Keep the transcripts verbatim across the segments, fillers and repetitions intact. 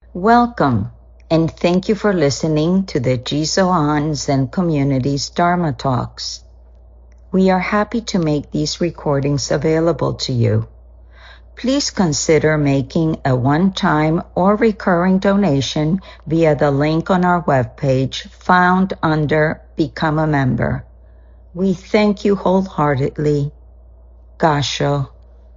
Welcome, and thank you for listening to the Jisoan Zen Community's Dharma Talks. We are happy to make these recordings available to you. Please consider making a one-time or recurring donation via the link on our webpage found under Become a Member. We thank you wholeheartedly. Gassho.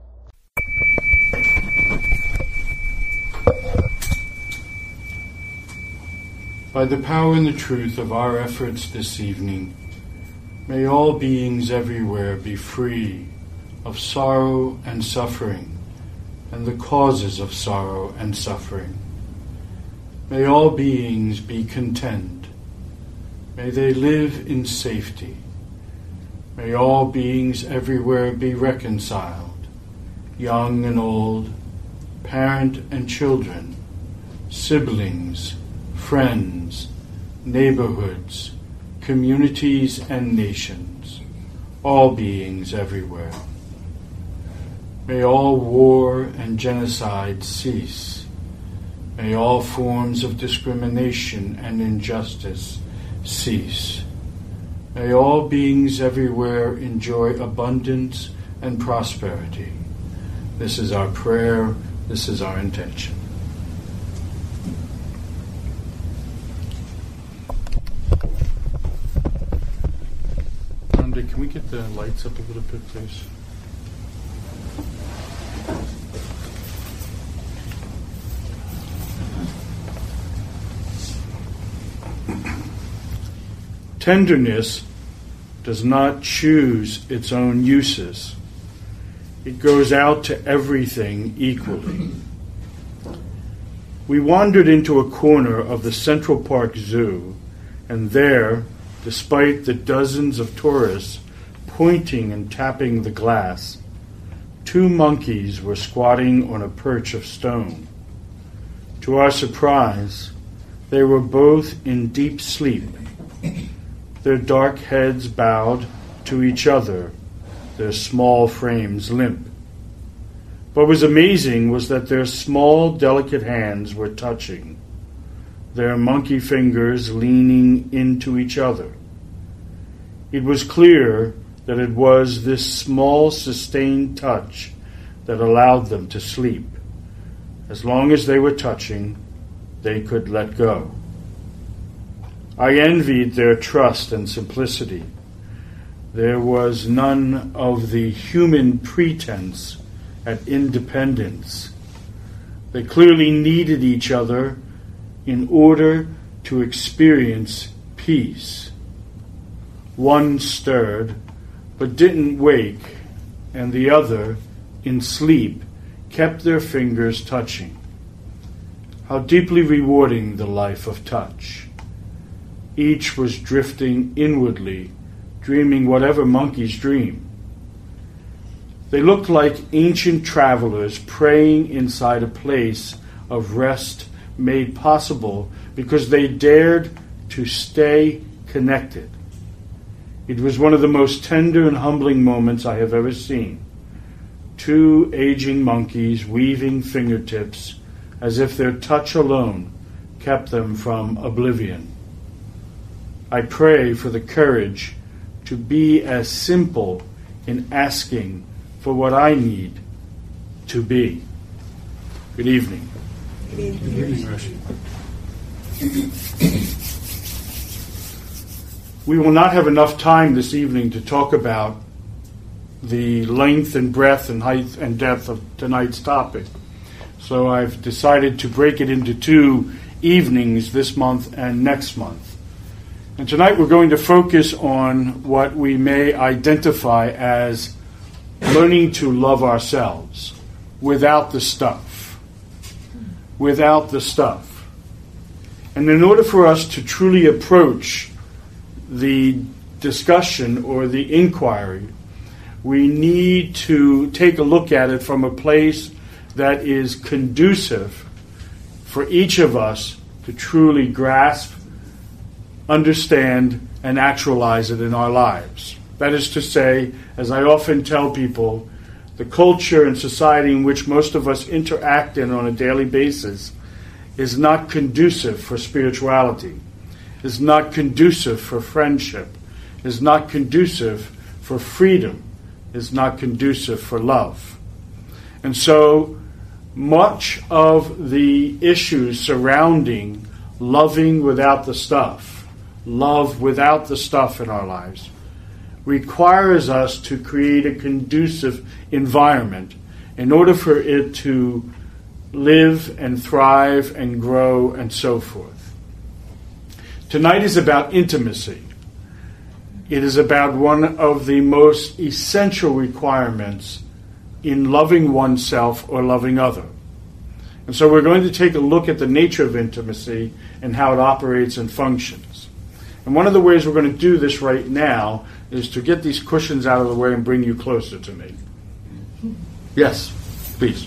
By the power and the truth of our efforts this evening, may all beings everywhere be free of sorrow and suffering and the causes of sorrow and suffering. May all beings be content. May they live in safety. May all beings everywhere be reconciled, young and old, parent and children, siblings, friends, neighborhoods, communities and nations, all beings everywhere. May all war and genocide cease. May all forms of discrimination and injustice cease. May all beings everywhere enjoy abundance and prosperity. This is our prayer, this is our intention. Can we get the lights up a little bit, please? Tenderness does not choose its own uses. It goes out to everything equally. We wandered into a corner of the Central Park Zoo, and there, despite the dozens of tourists pointing and tapping the glass, two monkeys were squatting on a perch of stone. To our surprise, they were both in deep sleep, their dark heads bowed to each other, their small frames limp. What was amazing was that their small, delicate hands were touching, their monkey fingers leaning into each other. It was clear that it was this small, sustained touch that allowed them to sleep. As long as they were touching, they could let go. I envied their trust and simplicity. There was none of the human pretense at independence. They clearly needed each other in order to experience peace. One stirred, but didn't wake, and the other, in sleep, kept their fingers touching. How deeply rewarding the life of touch. Each was drifting inwardly, dreaming whatever monkeys dream. They looked like ancient travelers praying inside a place of rest made possible because they dared to stay connected. It was one of the most tender and humbling moments I have ever seen. Two aging monkeys weaving fingertips as if their touch alone kept them from oblivion. I pray for the courage to be as simple in asking for what I need to be. Good evening. Good evening. Good evening, Rashi. We will not have enough time this evening to talk about the length and breadth and height and depth of tonight's topic. So I've decided to break it into two evenings this month and next month. And tonight we're going to focus on what we may identify as learning to love ourselves without the stuff. Without the stuff. And in order for us to truly approach the discussion or the inquiry, we need to take a look at it from a place that is conducive for each of us to truly grasp, understand, and actualize it in our lives. That is to say, as I often tell people, the culture and society in which most of us interact in on a daily basis is not conducive for spirituality, is not conducive for friendship, is not conducive for freedom, is not conducive for love. And so much of the issues surrounding loving without the stuff, love without the stuff in our lives, requires us to create a conducive environment in order for it to live and thrive and grow and so forth. Tonight is about intimacy. It is about one of the most essential requirements in loving oneself or loving other. And so we're going to take a look at the nature of intimacy and how it operates and functions. And one of the ways we're going to do this right now is to get these cushions out of the way and bring you closer to me. Yes, please.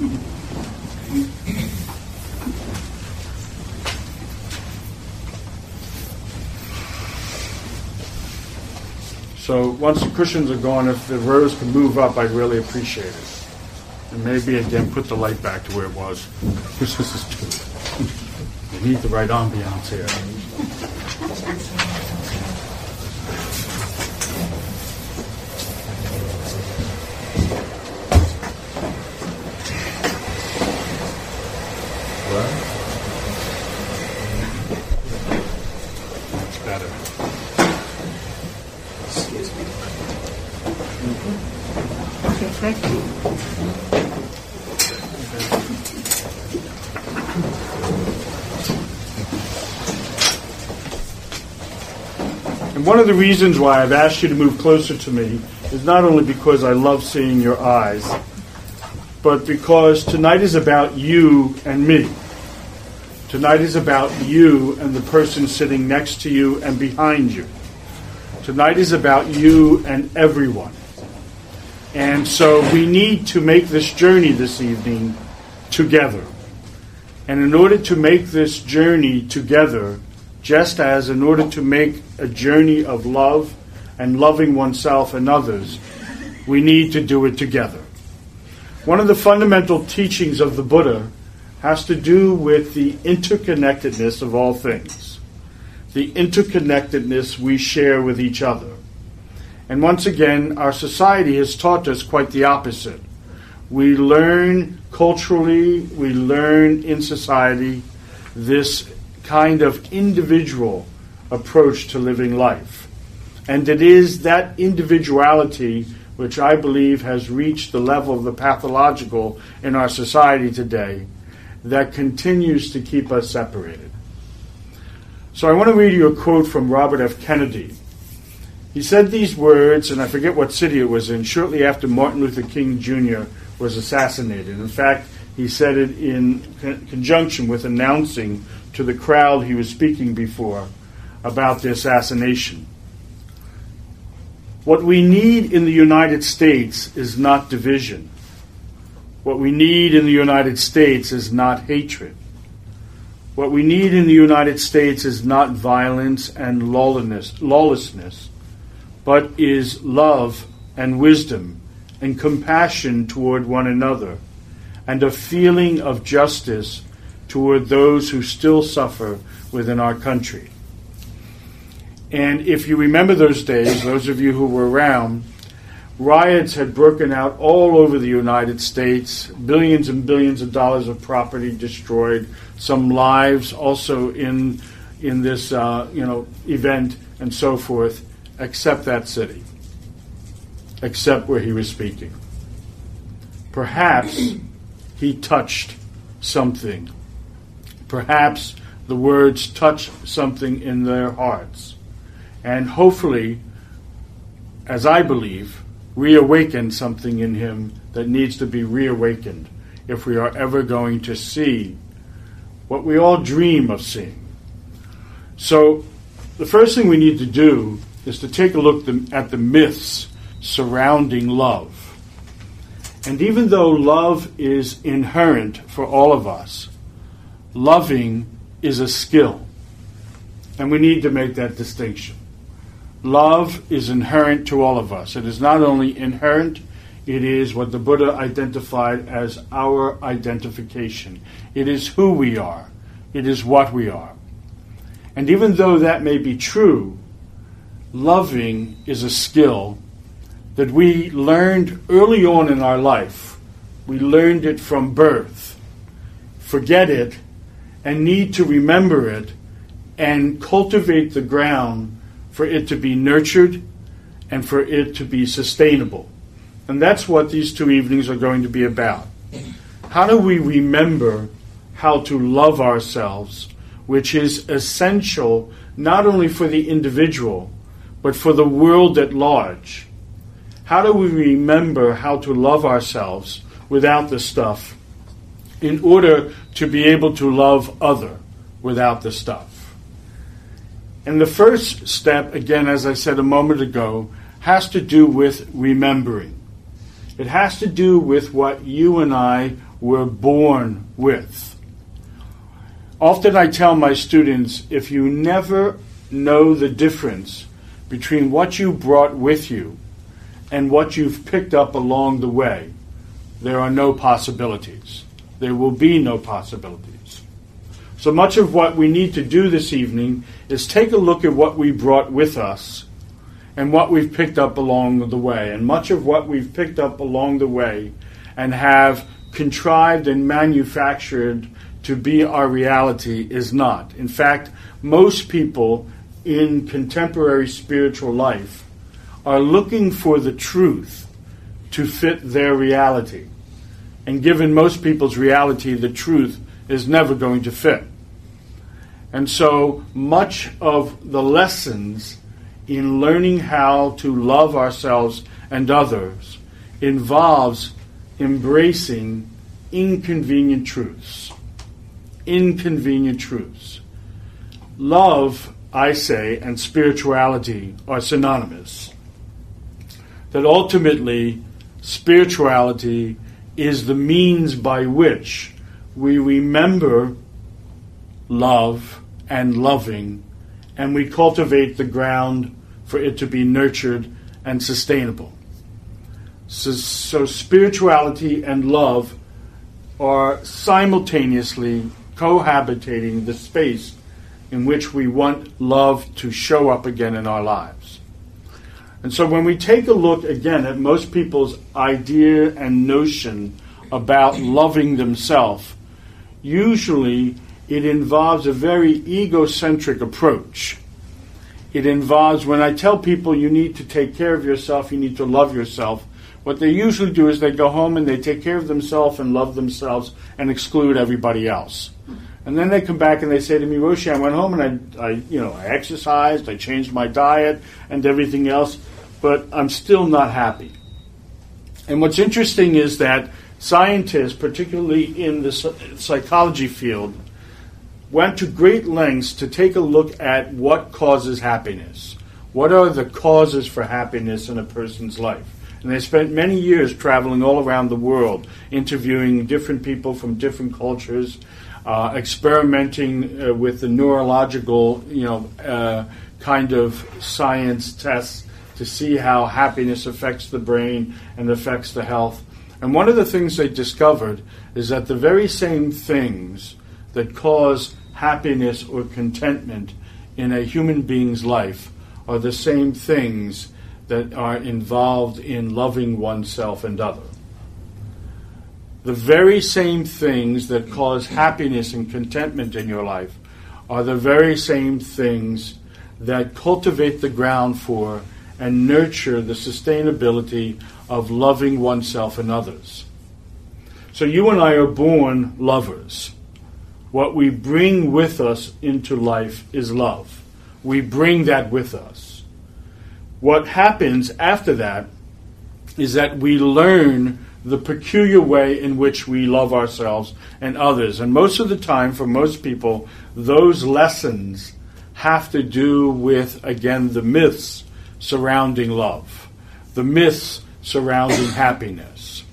So once the cushions are gone, if the rows can move up, I'd really appreciate it. And maybe, again, put the light back to where it was. This is too. We need the right ambiance here. That's better. Excuse me. Okay, thank you. And one of the reasons why I've asked you to move closer to me is not only because I love seeing your eyes, but because tonight is about you and me. Tonight is about you and the person sitting next to you and behind you. Tonight is about you and everyone. And so we need to make this journey this evening together. And in order to make this journey together, just as in order to make a journey of love and loving oneself and others, we need to do it together. One of the fundamental teachings of the Buddha has to do with the interconnectedness of all things, the interconnectedness we share with each other. And once again, our society has taught us quite the opposite. We learn culturally, we learn in society this kind of individual approach to living life. And it is that individuality which I believe has reached the level of the pathological in our society today that continues to keep us separated. So I want to read you a quote from Robert F. Kennedy. He said these words, and I forget what city it was in, shortly after Martin Luther King Junior was assassinated. In fact, he said it in con- conjunction with announcing to the crowd he was speaking before about the assassination. What we need in the United States is not division. What we need in the United States is not hatred. What we need in the United States is not violence and lawlessness, lawlessness, but is love and wisdom and compassion toward one another, and a feeling of justice toward those who still suffer within our country. And if you remember those days, those of you who were around, riots had broken out all over the United States, billions and billions of dollars of property destroyed, some lives also in in this uh, you know event and so forth, except that city, except where he was speaking. Perhaps he touched something. Perhaps the words touched something in their hearts. And hopefully, as I believe, reawakened something in him that needs to be reawakened if we are ever going to see what we all dream of seeing. So the first thing we need to do is to take a look at the myths surrounding love. And even though love is inherent for all of us, loving is a skill. And we need to make that distinction. Love is inherent to all of us. It is not only inherent, it is what the Buddha identified as our identification. It is who we are. It is what we are. And even though that may be true, loving is a skill that we learned early on in our life. We learned it from birth. Forget it and need to remember it and cultivate the ground for it to be nurtured and for it to be sustainable. And that's what these two evenings are going to be about. How do we remember how to love ourselves, which is essential not only for the individual, but for the world at large? How do we remember how to love ourselves without the stuff in order to be able to love other without the stuff? And the first step, again, as I said a moment ago, has to do with remembering. It has to do with what you and I were born with. Often I tell my students, if you never know the difference between what you brought with you and what you've picked up along the way, there are no possibilities. There will be no possibilities. So much of what we need to do this evening is take a look at what we brought with us and what we've picked up along the way. And much of what we've picked up along the way and have contrived and manufactured to be our reality is not. In fact, most people in contemporary spiritual life are looking for the truth to fit their reality. And given most people's reality, the truth is never going to fit. And so much of the lessons in learning how to love ourselves and others involves embracing inconvenient truths. Inconvenient truths. Love, I say, and spirituality are synonymous. That ultimately, spirituality is the means by which we remember love and loving, and we cultivate the ground for it to be nurtured and sustainable. So, so spirituality and love are simultaneously cohabitating the space in which we want love to show up again in our lives. And so when we take a look again at most people's idea and notion about loving themselves, usually it involves a very egocentric approach. It involves, when I tell people you need to take care of yourself, you need to love yourself, what they usually do is they go home and they take care of themselves and love themselves and exclude everybody else. And then they come back and they say to me, Roshi, I went home and I, I, you know, I exercised, I changed my diet and everything else, but I'm still not happy. And what's interesting is that scientists, particularly in the psychology field, went to great lengths to take a look at what causes happiness. What are the causes for happiness in a person's life? And they spent many years traveling all around the world, interviewing different people from different cultures, uh, experimenting uh, with the neurological, you know, uh, kind of science tests to see how happiness affects the brain and affects the health. And one of the things they discovered is that the very same things that cause happiness or contentment in a human being's life are the same things that are involved in loving oneself and other. The very same things that cause happiness and contentment in your life are the very same things that cultivate the ground for and nurture the sustainability of loving oneself and others. So you and I are born lovers. What we bring with us into life is love. We bring that with us. What happens after that is that we learn the peculiar way in which we love ourselves and others. And most of the time, for most people, those lessons have to do with, again, the myths surrounding love, the myths surrounding happiness.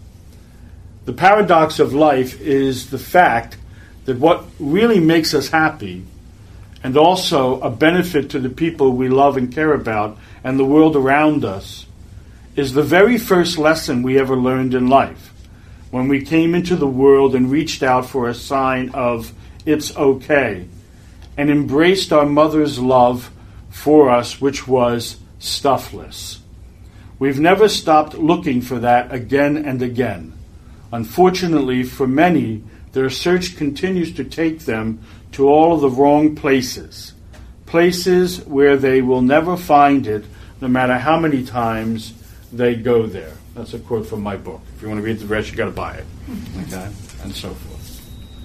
The paradox of life is the fact that what really makes us happy, and also a benefit to the people we love and care about and the world around us, is the very first lesson we ever learned in life, when we came into the world and reached out for a sign of it's okay, and embraced our mother's love for us, which was stuffless. We've never stopped looking for that again and again. Unfortunately, for many, their search continues to take them to all of the wrong places, places where they will never find it, no matter how many times they go there. That's a quote from my book. If you want to read the rest, you got to buy it, okay, and so forth.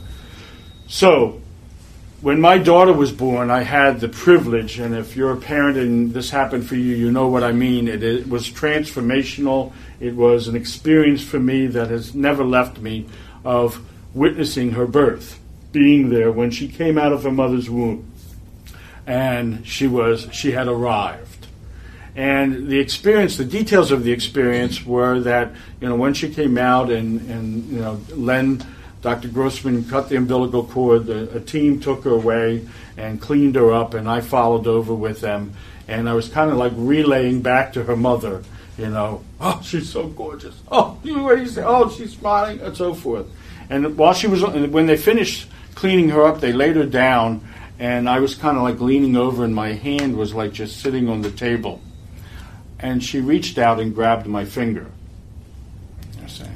So, when my daughter was born, I had the privilege, and if you're a parent and this happened for you, you know what I mean. It, it was transformational. It was an experience for me that has never left me, of witnessing her birth, being there when she came out of her mother's womb, and she was she had arrived. And the experience, the details of the experience were that, you know, when she came out and, and you know, Len, Doctor Grossman cut the umbilical cord, a, a team took her away and cleaned her up, and I followed over with them. And I was kind of like relaying back to her mother, you know, oh, she's so gorgeous. Oh, you what do you say? Oh, she's smiling, and so forth. And while she was, when they finished cleaning her up, they laid her down, and I was kind of like leaning over, and my hand was like just sitting on the table. And she reached out and grabbed my finger. I say.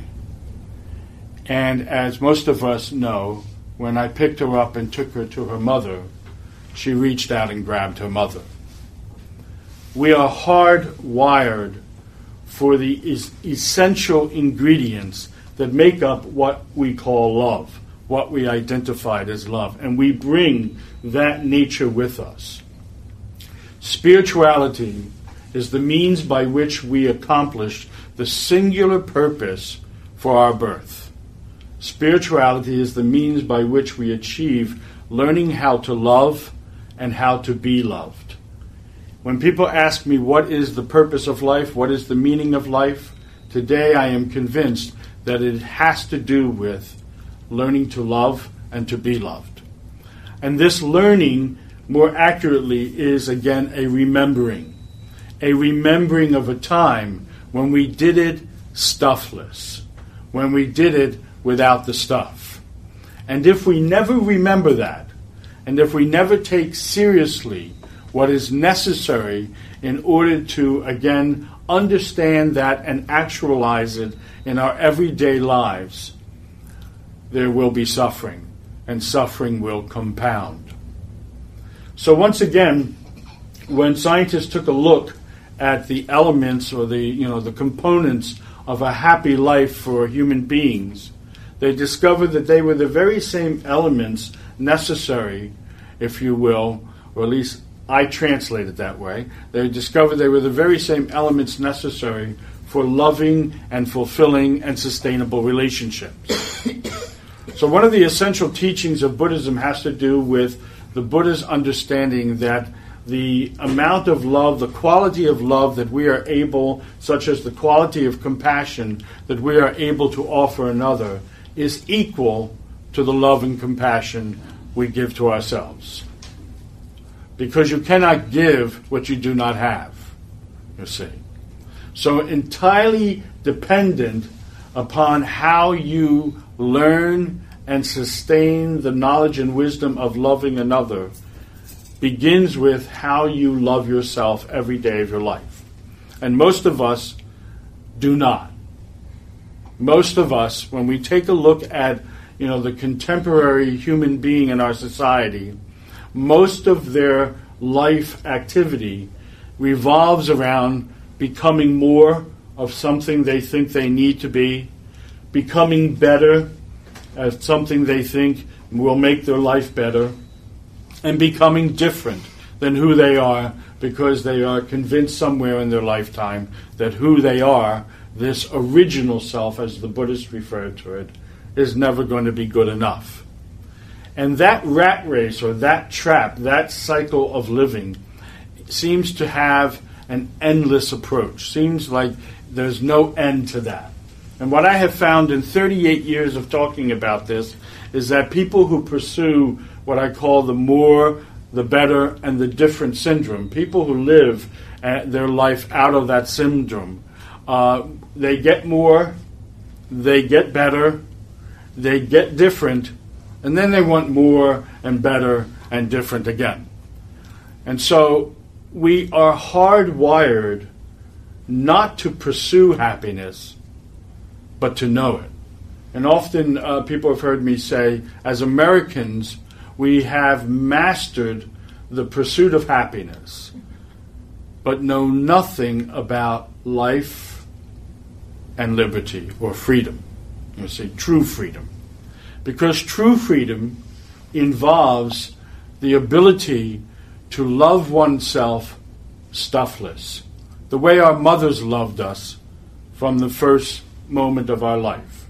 And as most of us know, when I picked her up and took her to her mother, she reached out and grabbed her mother. We are hardwired for the es- essential ingredients that make up what we call love, what we identified as love, and we bring that nature with us. Spirituality is the means by which we accomplish the singular purpose for our birth. Spirituality is the means by which we achieve learning how to love and how to be loved. When people ask me what is the purpose of life, what is the meaning of life, today I am convinced that it has to do with learning to love and to be loved. And this learning, more accurately, is again a remembering. A remembering of a time when we did it stuffless, when we did it without the stuff. And if we never remember that, and if we never take seriously what is necessary in order to, again, understand that and actualize it in our everyday lives, there will be suffering, and suffering will compound. So once again, when scientists took a look at the elements or the, you know, the components of a happy life for human beings, they discovered that they were the very same elements necessary, if you will, or at least I translate it that way. They discovered they were the very same elements necessary for loving and fulfilling and sustainable relationships. So one of the essential teachings of Buddhism has to do with the Buddha's understanding that the amount of love, the quality of love that we are able, such as the quality of compassion that we are able to offer another, is equal to the love and compassion we give to ourselves. Because you cannot give what you do not have, you see. So entirely dependent upon how you learn and sustain the knowledge and wisdom of loving another begins with how you love yourself every day of your life. And most of us do not. Most of us, when we take a look at, you know, the contemporary human being in our society, most of their life activity revolves around becoming more of something they think they need to be, becoming better at something they think will make their life better, and becoming different than who they are because they are convinced somewhere in their lifetime that who they are, this original self, as the Buddhists refer to it, is never going to be good enough. And that rat race, or that trap, that cycle of living, seems to have an endless approach. Seems like there's no end to that. And what I have found in thirty-eight years of talking about this is that people who pursue what I call the more, the better, and the different syndrome, people who live uh, their life out of that syndrome, uh, they get more, they get better, they get different, And then they want more and better and different again. And so we are hardwired not to pursue happiness, but to know it. And often uh, people have heard me say, as Americans, we have mastered the pursuit of happiness, but know nothing about life and liberty or freedom. You say true freedom. Because true freedom involves the ability to love oneself stuffless, the way our mothers loved us from the first moment of our life.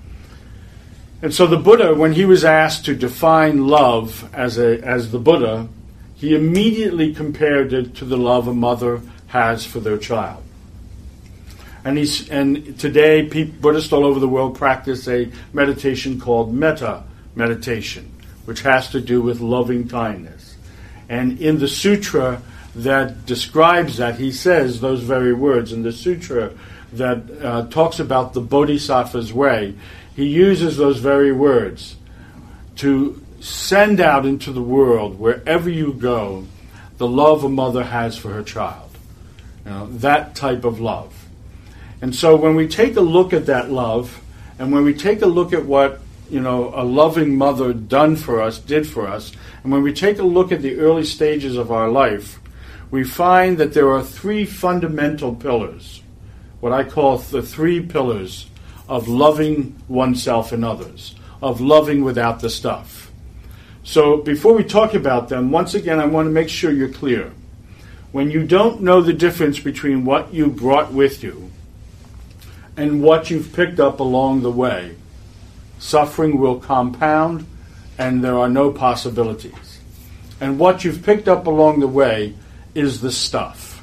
And so the Buddha, when he was asked to define love as a as the Buddha, he immediately compared it to the love a mother has for their child. And he's and today, people, Buddhists all over the world practice a meditation called metta meditation, which has to do with loving kindness. And in the sutra that describes that, he says those very words. In the sutra that uh, talks about the Bodhisattva's way, he uses those very words to send out into the world, wherever you go, the love a mother has for her child. You know, that type of love. And so when we take a look at that love, and when we take a look at what, you know, a loving mother done for us, did for us, and when we take a look at the early stages of our life, we find that there are three fundamental pillars, what I call the three pillars of loving oneself and others, of loving without the stuff. So before we talk about them, once again, I want to make sure you're clear. When you don't know the difference between what you brought with you and what you've picked up along the way, suffering will compound and there are no possibilities. And what you've picked up along the way is the stuff.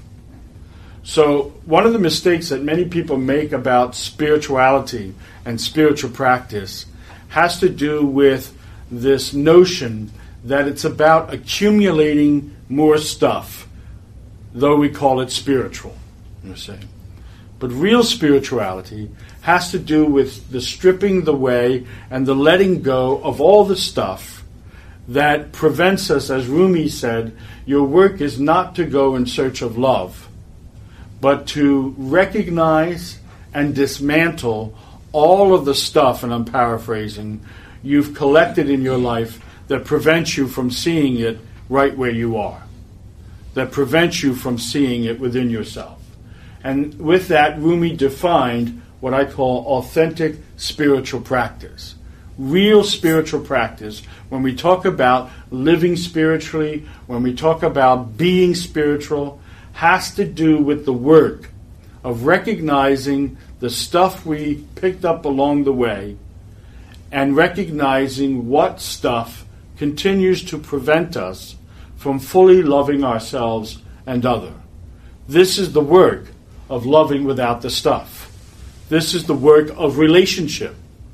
So one of the mistakes that many people make about spirituality and spiritual practice has to do with this notion that it's about accumulating more stuff, though we call it spiritual, you see. But real spirituality has to do with the stripping the way and the letting go of all the stuff that prevents us, as Rumi said, your work is not to go in search of love, but to recognize and dismantle all of the stuff, and I'm paraphrasing, you've collected in your life that prevents you from seeing it right where you are, that prevents you from seeing it within yourself. And with that, Rumi defined what I call authentic spiritual practice. Real spiritual practice, when we talk about living spiritually, when we talk about being spiritual, has to do with the work of recognizing the stuff we picked up along the way and recognizing what stuff continues to prevent us from fully loving ourselves and other. This is the work of loving without the stuff. This is the work of relationship,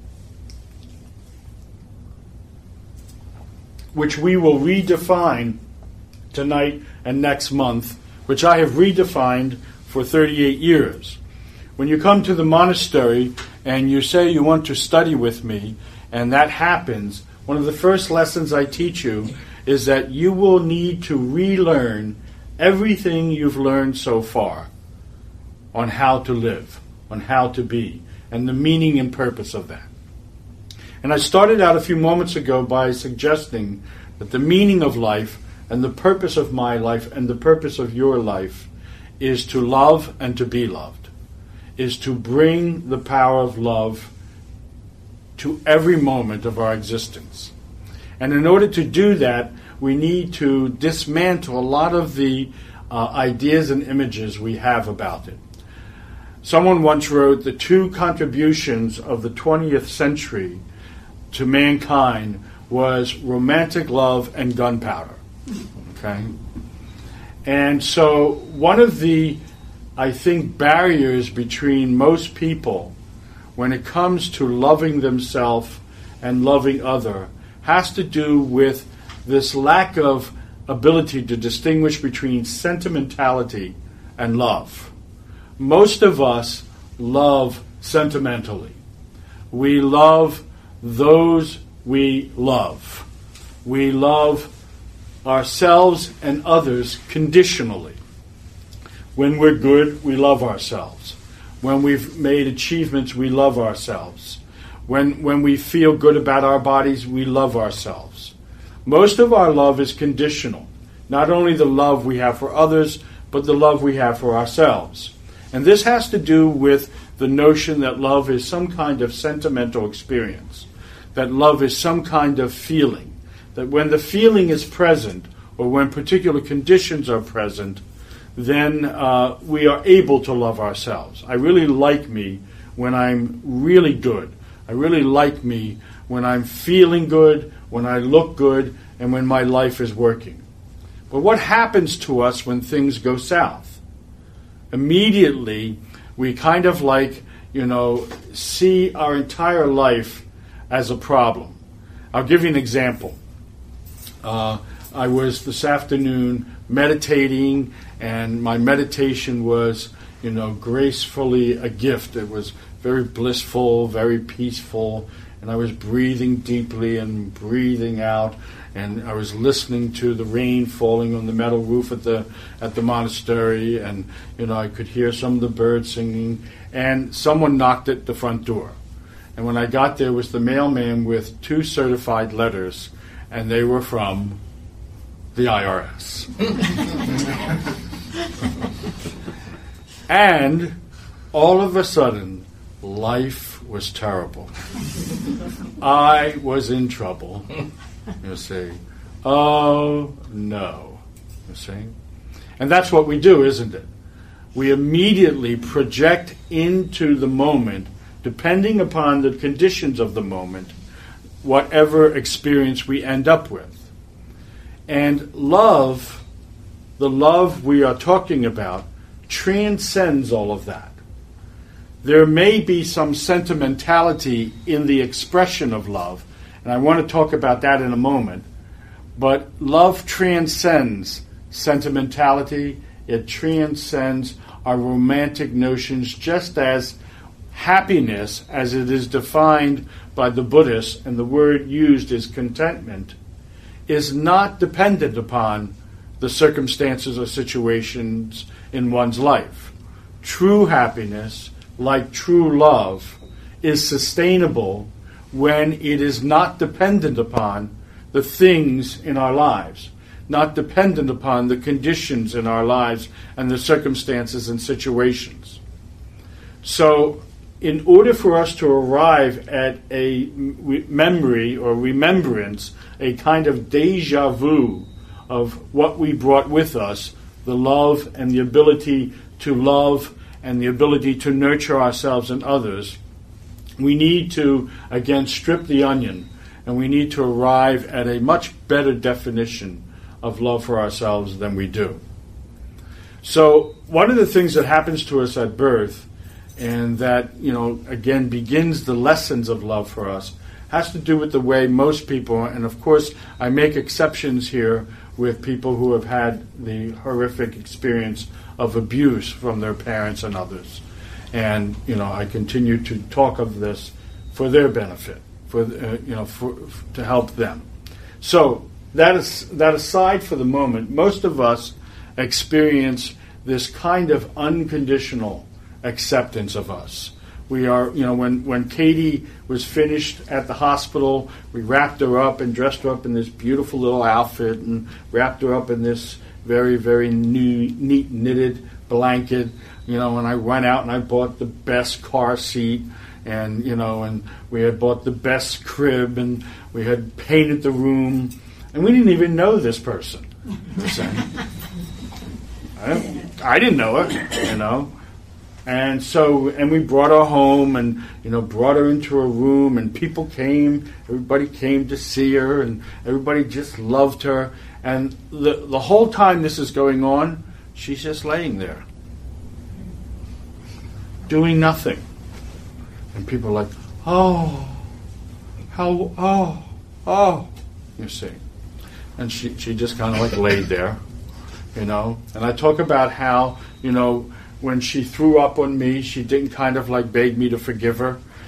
which we will redefine tonight and next month, which I have redefined for thirty-eight years. When you come to the monastery and you say you want to study with me, and that happens, one of the first lessons I teach you is that you will need to relearn everything you've learned so far on how to live, on how to be, and the meaning and purpose of that. And I started out a few moments ago by suggesting that the meaning of life and the purpose of my life and the purpose of your life is to love and to be loved, is to bring the power of love to every moment of our existence. And in order to do that, we need to dismantle a lot of the uh, ideas and images we have about it. Someone once wrote, the two contributions of the twentieth century to mankind was romantic love and gunpowder. Okay? And so one of the, I think, barriers between most people when it comes to loving themselves and loving other has to do with this lack of ability to distinguish between sentimentality and love. Most of us love sentimentally. We love those we love. We love ourselves and others conditionally. When we're good, we love ourselves. When we've made achievements, we love ourselves. When, when we feel good about our bodies, we love ourselves. Most of our love is conditional. Not only the love we have for others, but the love we have for ourselves. And this has to do with the notion that love is some kind of sentimental experience, that love is some kind of feeling, that when the feeling is present, or when particular conditions are present, then uh, we are able to love ourselves. I really like me when I'm really good. I really like me when I'm feeling good, when I look good, and when my life is working. But what happens to us when things go south? Immediately, we kind of like, you know, see our entire life as a problem. I'll give you an example. Uh, I was this afternoon meditating, and my meditation was, you know, gracefully a gift. It was very blissful, very peaceful, and I was breathing deeply and breathing out, and I was listening to the rain falling on the metal roof at the at the monastery, and you know I could hear some of the birds singing, and someone knocked at the front door. And when I got there was the mailman with two certified letters, and they were from the I R S. And all of a sudden, life was terrible. I was in trouble. You see. Oh, no. You see. And that's what we do, isn't it? We immediately project into the moment, depending upon the conditions of the moment, whatever experience we end up with. And love, the love we are talking about, transcends all of that. There may be some sentimentality in the expression of love, and I want to talk about that in a moment, but love transcends sentimentality. It transcends our romantic notions, just as happiness, as it is defined by the Buddhists, and the word used is contentment, is not dependent upon the circumstances or situations in one's life. True happiness, like true love, is sustainable when it is not dependent upon the things in our lives, not dependent upon the conditions in our lives and the circumstances and situations. So, in order for us to arrive at a memory or remembrance, a kind of deja vu of what we brought with us, the love and the ability to love and the ability to nurture ourselves and others, we need to, again, strip the onion, and we need to arrive at a much better definition of love for ourselves than we do. So one of the things that happens to us at birth, and that, you know, again, begins the lessons of love for us, has to do with the way most people, and of course I make exceptions here with people who have had the horrific experience of abuse from their parents and others. And, you know, I continue to talk of this for their benefit, for, uh, you know, for, for, to help them. So, that is, that aside for the moment, most of us experience this kind of unconditional acceptance of us. We are, you know, when, when Katie was finished at the hospital, we wrapped her up and dressed her up in this beautiful little outfit and wrapped her up in this very, very new, neat knitted blanket, you know, and I went out and I bought the best car seat, and, you know, and we had bought the best crib, and we had painted the room, and we didn't even know this person. I, I didn't know her, you know. And so, and we brought her home and, you know, brought her into a room, and people came, everybody came to see her, and everybody just loved her. And the the whole time this is going on, she's just laying there, doing nothing. And people are like, oh, how, oh, oh, you see. And she, she just kind of like laid there, you know. And I talk about how, you know, when she threw up on me, she didn't kind of like beg me to forgive her.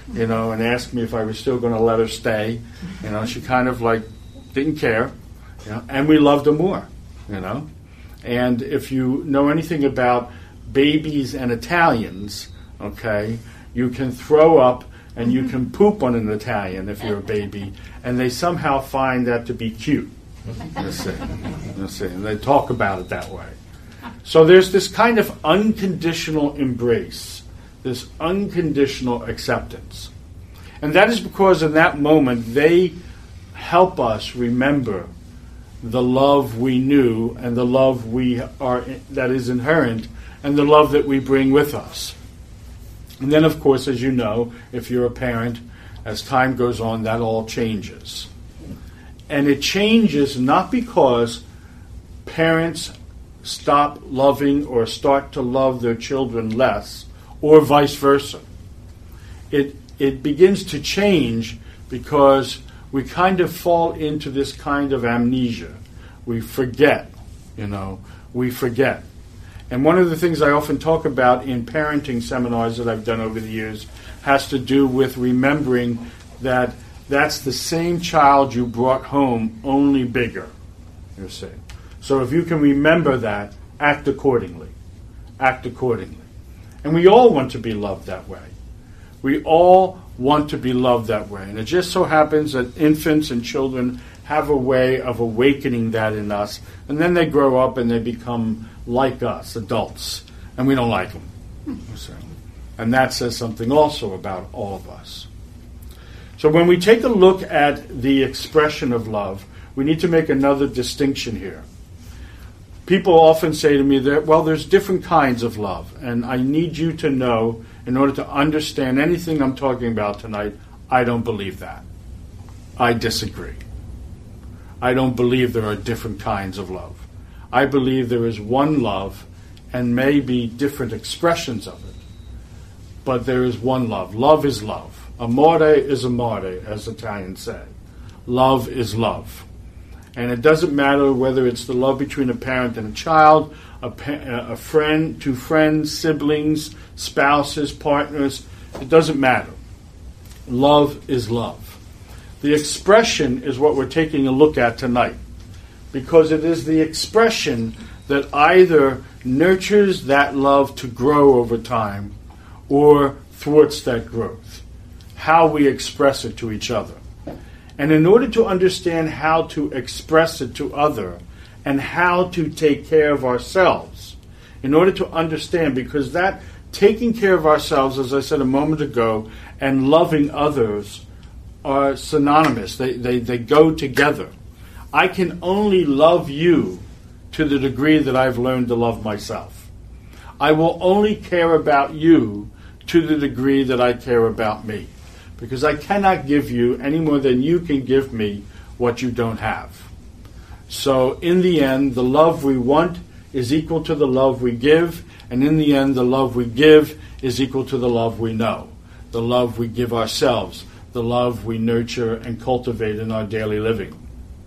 you know, and asked me if I was still going to let her stay. You know, she kind of like didn't care, you know, and we loved her more, you know. And if you know anything about babies and Italians, okay, you can throw up and you can poop on an Italian if you're a baby, and they somehow find that to be cute. Let's see. Let's see. And they talk about it that way. So there's this kind of unconditional embrace, this unconditional acceptance. And that is because in that moment they help us remember the love we knew and the love we are that is inherent and the love that we bring with us. And then, of course, as you know, if you're a parent, as time goes on, that all changes. And it changes not because parents stop loving or start to love their children less, or vice versa. It it begins to change because we kind of fall into this kind of amnesia. We forget, you know, we forget. And one of the things I often talk about in parenting seminars that I've done over the years has to do with remembering that that's the same child you brought home, only bigger, you see. So if you can remember that, act accordingly. Act accordingly. And we all want to be loved that way. We all want to be loved that way. And it just so happens that infants and children have a way of awakening that in us. And then they grow up and they become like us, adults. And we don't like them. And that says something also about all of us. So when we take a look at the expression of love, we need to make another distinction here. People often say to me that, well, there's different kinds of love, and I need you to know, in order to understand anything I'm talking about tonight, I don't believe that. I disagree. I don't believe there are different kinds of love. I believe there is one love, and maybe different expressions of it, but there is one love. Love is love. Amore is amore, as Italians say. Love is love. And it doesn't matter whether it's the love between a parent and a child, a, pa- a friend, two friends, siblings, spouses, partners. It doesn't matter. Love is love. The expression is what we're taking a look at tonight, because it is the expression that either nurtures that love to grow over time or thwarts that growth. How we express it to each other. And in order to understand how to express it to other and how to take care of ourselves, in order to understand, because that taking care of ourselves, as I said a moment ago, and loving others are synonymous. They, they, they go together. I can only love you to the degree that I've learned to love myself. I will only care about you to the degree that I care about me. Because I cannot give you any more than you can give me what you don't have. So in the end, the love we want is equal to the love we give, and in the end, the love we give is equal to the love we know, the love we give ourselves, the love we nurture and cultivate in our daily living.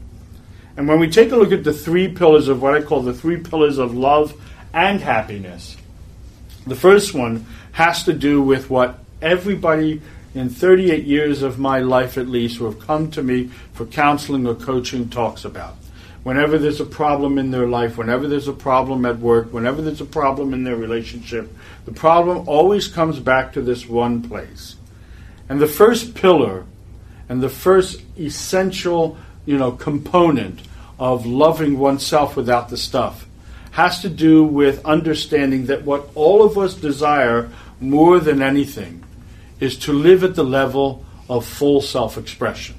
And when we take a look at the three pillars of what I call the three pillars of love and happiness, the first one has to do with what everybody in thirty-eight years of my life at least who have come to me for counseling or coaching talks about. Whenever there's a problem in their life, whenever there's a problem at work, whenever there's a problem in their relationship, the problem always comes back to this one place. And the first pillar and the first essential, you know, component of loving oneself without the stuff has to do with understanding that what all of us desire more than anything is to live at the level of full self-expression.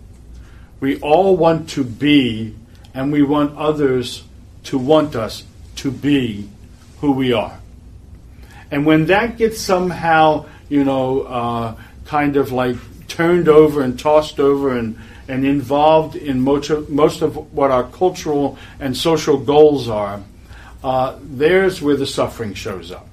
We all want to be, and we want others to want us to be who we are. And when that gets somehow, you know, uh, kind of like turned over and tossed over and, and involved in most of, most of what our cultural and social goals are, uh, there's where the suffering shows up.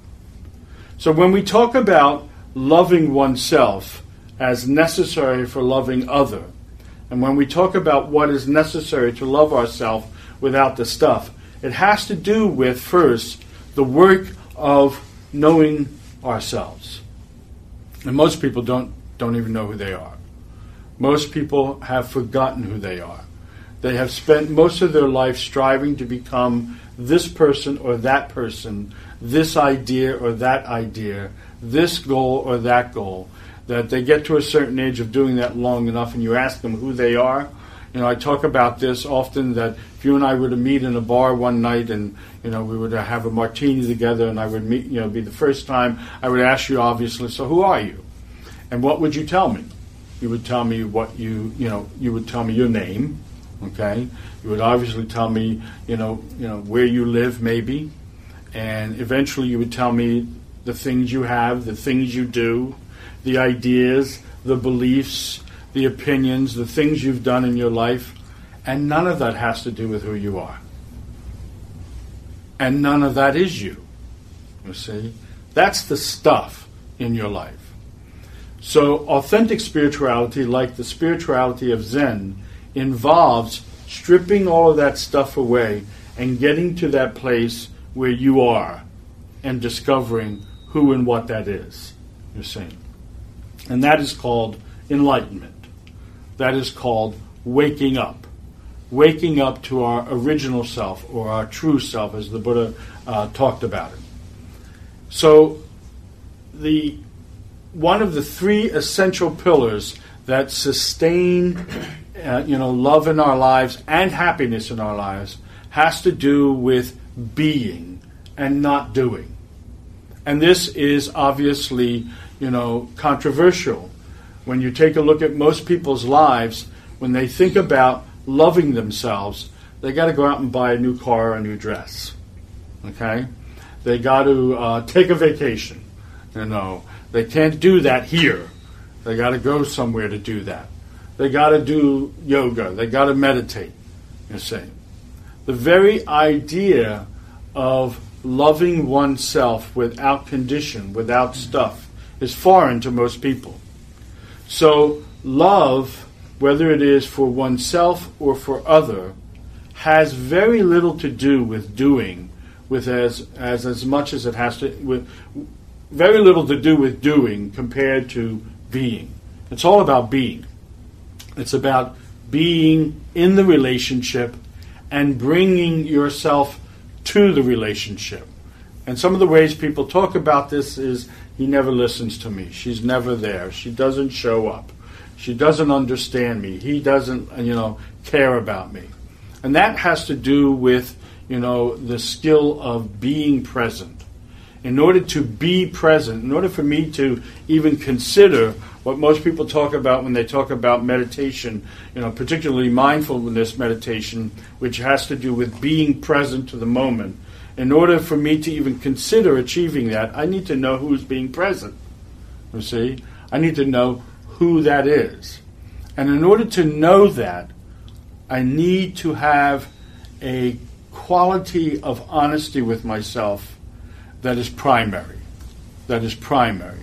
So when we talk about loving oneself as necessary for loving other, and when we talk about what is necessary to love ourselves without the stuff, it has to do with, first, the work of knowing ourselves. And most people don't don't even know who they are. Most people have forgotten who they are. They have spent most of their life striving to become this person or that person, this idea or that idea, this goal or that goal. That they get to a certain age of doing that long enough and you ask them who they are. You know, I talk about this often, that if you and I were to meet in a bar one night and, you know, we were to have a martini together and I would meet, you know, be the first time, I would ask you obviously, so who are you? And what would you tell me? You would tell me what you, you know, you would tell me your name, okay? You would obviously tell me, you know, you know, where you live maybe. And eventually you would tell me the things you have, the things you do, the ideas, the beliefs, the opinions, the things you've done in your life, and none of that has to do with who you are. And none of that is you, you see? That's the stuff in your life. So authentic spirituality, like the spirituality of Zen, involves stripping all of that stuff away and getting to that place where you are and discovering who and what that is, you see? And that is called enlightenment. That is called waking up. Waking up to our original self, or our true self, as the Buddha uh, talked about it. So, the one of the three essential pillars that sustain, uh, you know, love in our lives and happiness in our lives has to do with being and not doing. And this is obviously, you know, controversial. When you take a look at most people's lives, when they think about loving themselves, they got to go out and buy a new car or a new dress. Okay? They got to uh, take a vacation. You know, they can't do that here. They got to go somewhere to do that. They got to do yoga. They got to meditate. You see, the very idea of loving oneself without condition, without stuff, is foreign to most people. So love, whether it is for oneself or for other, has very little to do with doing, with as as as much as it has to with very little to do with doing compared to being. It's all about being. It's about being in the relationship and bringing yourself to the relationship. And some of the ways people talk about this is, he never listens to me. She's never there. She doesn't show up. She doesn't understand me. He doesn't, you know, care about me. And that has to do with, you know, the skill of being present. In order to be present, in order for me to even consider what most people talk about when they talk about meditation, you know, particularly mindfulness meditation, which has to do with being present to the moment. In order for me to even consider achieving that, I need to know who's being present. You see? I need to know who that is. And in order to know that, I need to have a quality of honesty with myself that is primary. That is primary.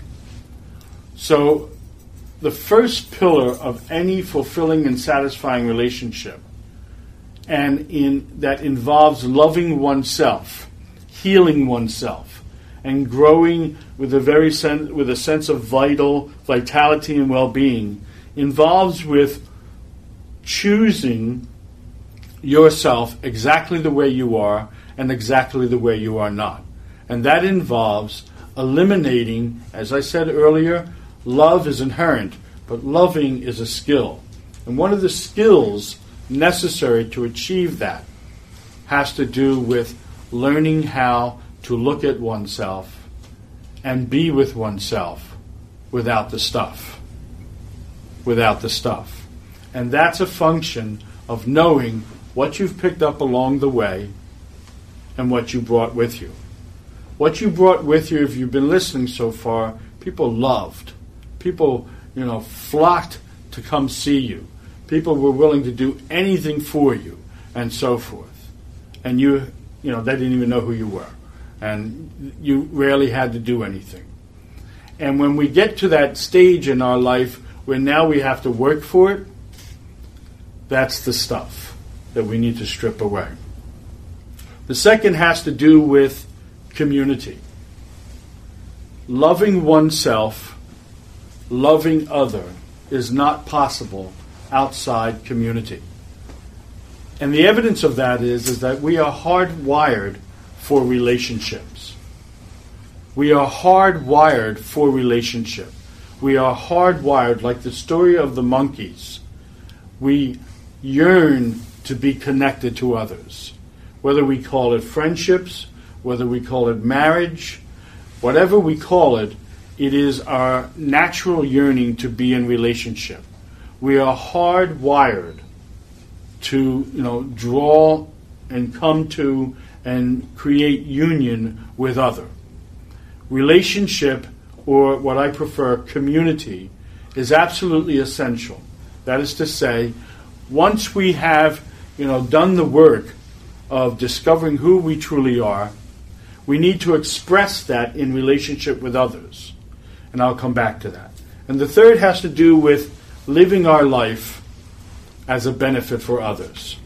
So, the first pillar of any fulfilling and satisfying relationship, and in that involves loving oneself, healing oneself, and growing with a very sen- with a sense of vital vitality and well-being, involves with choosing yourself exactly the way you are and exactly the way you are not. And that involves eliminating, as I said earlier, love is inherent, but loving is a skill. And one of the skills necessary to achieve that has to do with learning how to look at oneself and be with oneself without the stuff. Without the stuff. And that's a function of knowing what you've picked up along the way and what you brought with you. What you brought with you, if you've been listening so far, people loved. People, you know, flocked to come see you. People were willing to do anything for you, and so forth. And you, you know, they didn't even know who you were. And you rarely had to do anything. And when we get to that stage in our life where now we have to work for it, that's the stuff that we need to strip away. The second has to do with community. Loving oneself loving other is not possible outside community. And the evidence of that is, is that we are hardwired for relationships. We are hardwired for relationship. We are hardwired, like the story of the monkeys. We yearn to be connected to others. Whether we call it friendships, whether we call it marriage, whatever we call it, it is our natural yearning to be in relationship. We are hardwired to, you know, draw and come to and create union with other. Relationship, or what I prefer, community, is absolutely essential. That is to say, once we have, you know, done the work of discovering who we truly are, we need to express that in relationship with others. And I'll come back to that. And the third has to do with living our life as a benefit for others.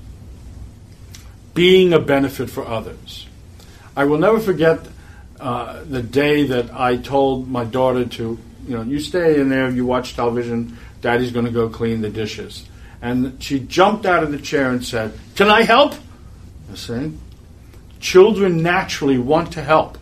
Being a benefit for others. I will never forget uh, the day that I told my daughter to, you know, you stay in there, you watch television, Daddy's going to go clean the dishes. And she jumped out of the chair and said, "Can I help?" You see? Children naturally want to help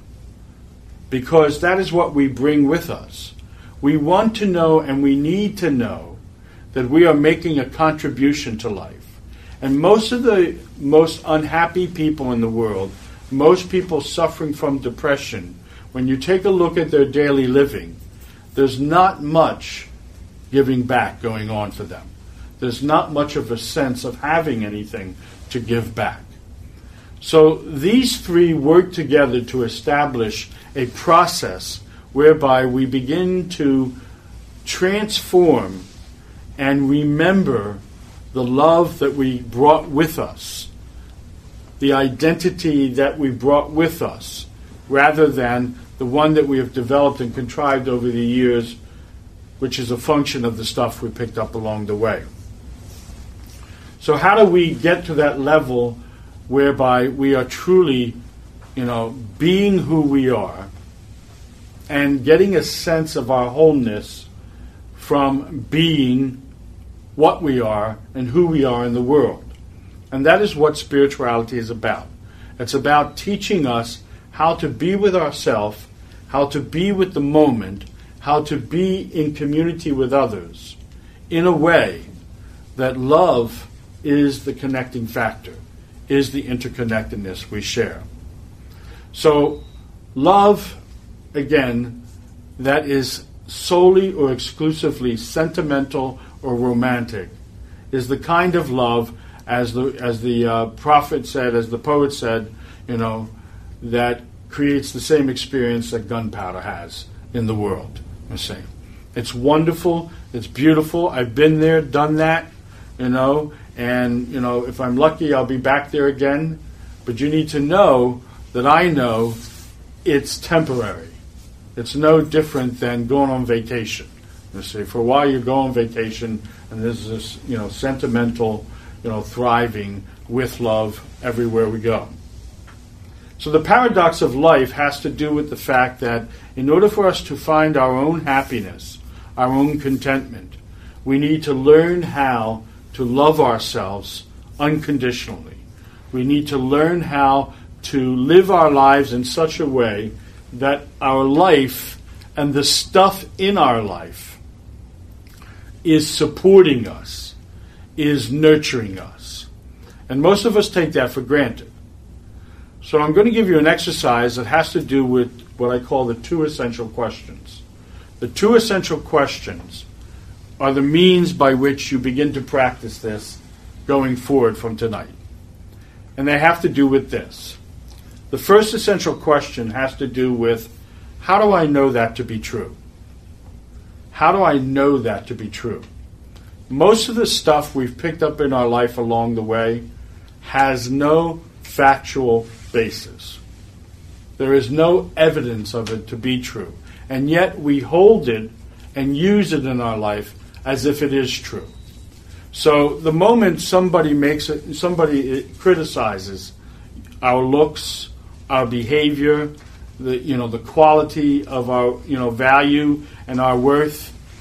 because that is what we bring with us. We want to know and we need to know that we are making a contribution to life. And most of the most unhappy people in the world, most people suffering from depression, when you take a look at their daily living, there's not much giving back going on for them. There's not much of a sense of having anything to give back. So these three work together to establish a process whereby we begin to transform and remember the love that we brought with us, the identity that we brought with us, rather than the one that we have developed and contrived over the years, which is a function of the stuff we picked up along the way. So how do we get to that level whereby we are truly, you know, being who we are and getting a sense of our wholeness from being what we are and who we are in the world? And that is what spirituality is about. It's about teaching us how to be with ourselves, how to be with the moment, how to be in community with others in a way that love is the connecting factor, is the interconnectedness we share. So love, again, that is solely or exclusively sentimental or romantic, is the kind of love, as the as the uh, prophet said, as the poet said, you know, that creates the same experience that gunpowder has in the world. You see, it's wonderful, it's beautiful. I've been there, done that, you know, and you know, if I'm lucky, I'll be back there again. But you need to know that I know it's temporary. It's no different than going on vacation. You see, for a while you go on vacation, and there's this, you know, sentimental, you know, thriving with love everywhere we go. So the paradox of life has to do with the fact that in order for us to find our own happiness, our own contentment, we need to learn how to love ourselves unconditionally. We need to learn how to live our lives in such a way that our life and the stuff in our life is supporting us, is nurturing us. And most of us take that for granted. So I'm going to give you an exercise that has to do with what I call the two essential questions. The two essential questions are the means by which you begin to practice this going forward from tonight. And they have to do with this. The first essential question has to do with, how do I know that to be true? How do I know that to be true? Most of the stuff we've picked up in our life along the way has no factual basis. There is no evidence of it to be true. And yet we hold it and use it in our life as if it is true. So the moment somebody makes it, somebody criticizes our looks, our behavior, the you know the quality of our you know value and our worth,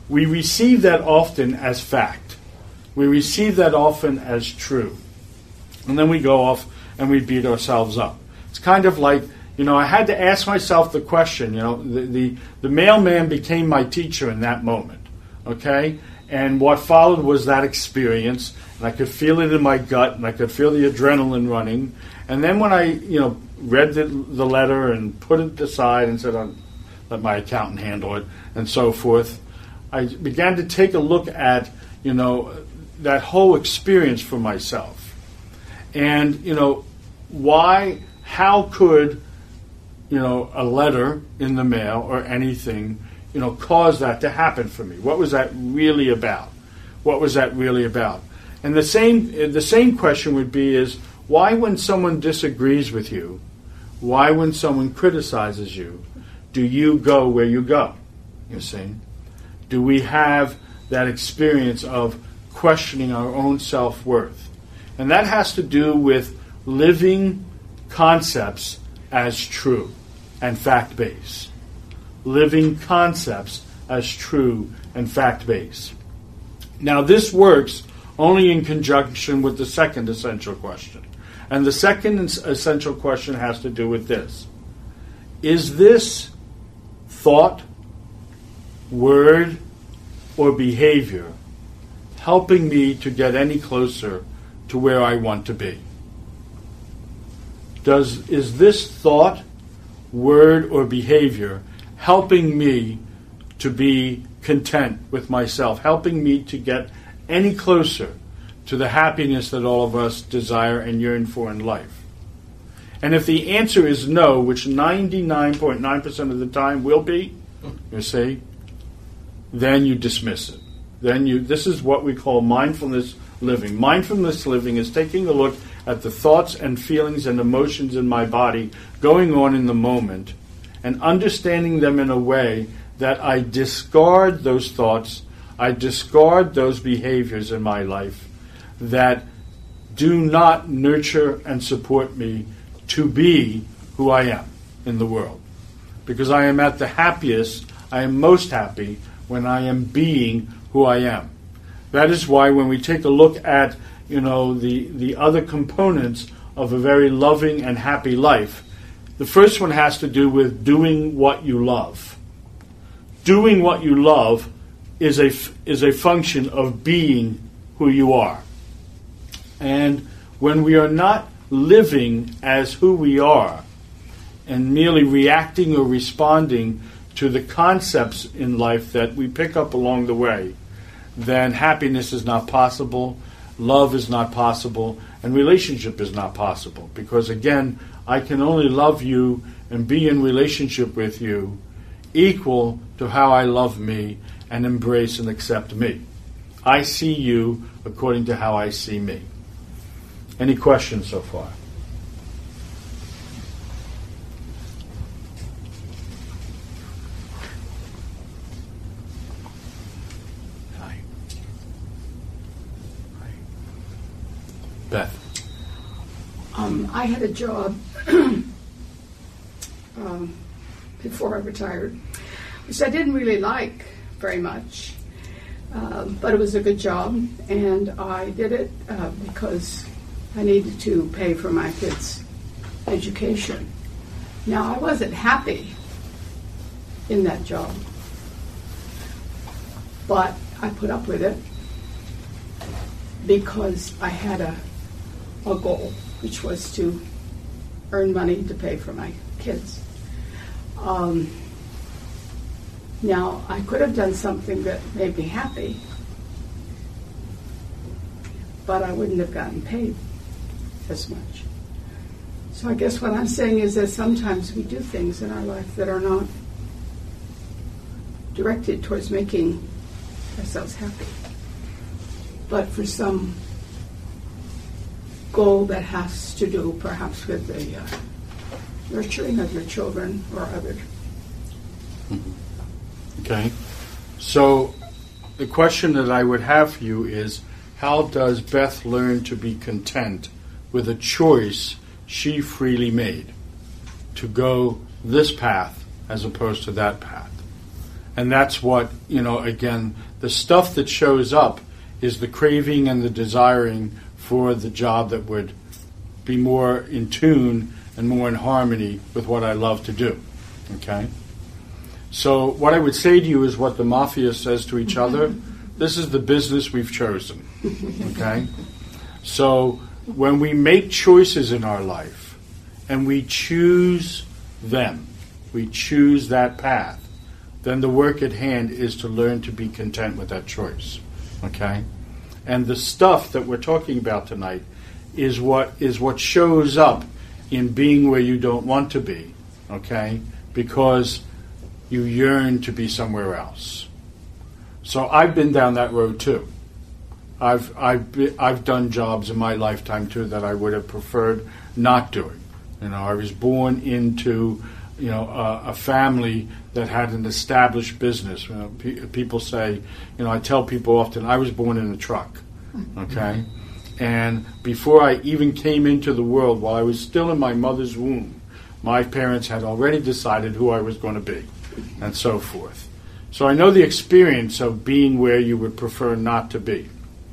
we receive that often as fact. We receive that often as true. And then we go off and we beat ourselves up. It's kind of like, you know, I had to ask myself the question, you know, the, the, the mailman became my teacher in that moment, okay? And what followed was that experience, and I could feel it in my gut, and I could feel the adrenaline running. And then when I, you know, read the, the letter and put it aside and said, I'll let my accountant handle it, and so forth, I began to take a look at, you know, that whole experience for myself. And, you know, why, how could, you know, a letter in the mail or anything, you know, cause that to happen for me? What was that really about? What was that really about? And the same, the same question would be is, why when someone disagrees with you, why when someone criticizes you, do you go where you go? You see? Do we have that experience of questioning our own self-worth? And that has to do with living concepts as true and fact-based. Living concepts as true and fact-based. Now, this works only in conjunction with the second essential question. And the second essential question has to do with this. Is this thought, word, or behavior helping me to get any closer to where I want to be? Does is this thought, word, or behavior helping me to be content with myself, helping me to get any closer to the happiness that all of us desire and yearn for in life? And if the answer is no, which ninety-nine point nine percent of the time will be, you see, then you dismiss it. Then you. This is what we call mindfulness living. Mindfulness living is taking a look at the thoughts and feelings and emotions in my body going on in the moment and understanding them in a way that I discard those thoughts, I discard those behaviors in my life that do not nurture and support me to be who I am in the world. Because I am at the happiest, I am most happy when I am being who I am. That is why when we take a look at, you know, the, the other components of a very loving and happy life, the first one has to do with doing what you love. Doing what you love is a, is a function of being who you are. And when we are not living as who we are and merely reacting or responding to the concepts in life that we pick up along the way, then happiness is not possible, love is not possible, and relationship is not possible. Because again, I can only love you and be in relationship with you equal to how I love me and embrace and accept me. I see you according to how I see me. Any questions so far? Hi. Hi. Beth. Um, I had a job um, before I retired, which I didn't really like very much, um, but it was a good job, and I did it uh, because I needed to pay for my kids' education. Now, I wasn't happy in that job, but I put up with it because I had a, a goal, which was to earn money to pay for my kids. Um, now, I could have done something that made me happy, but I wouldn't have gotten paid as much. So I guess what I'm saying is that sometimes we do things in our life that are not directed towards making ourselves happy, but for some goal that has to do perhaps with the uh, nurturing of your children or others. Okay. So the question that I would have for you is, how does Beth learn to be content with a choice she freely made to go this path as opposed to that path? And that's what, you know, again, the stuff that shows up is the craving and the desiring for the job that would be more in tune and more in harmony with what I love to do. Okay? So what I would say to you is what the mafia says to each other. This is the business we've chosen. Okay? So when we make choices in our life and we choose them, we choose that path, then the work at hand is to learn to be content with that choice. Okay? And the stuff that we're talking about tonight is what is what shows up in being where you don't want to be. Okay? Because you yearn to be somewhere else. So I've been down that road too. I've I've been, I've done jobs in my lifetime too that I would have preferred not doing. You know, I was born into, you know, a, a family that had an established business. You know, pe- people say, you know, I tell people often, I was born in a truck. Okay, and before I even came into the world, while I was still in my mother's womb, my parents had already decided who I was going to be, and so forth. So I know the experience of being where you would prefer not to be.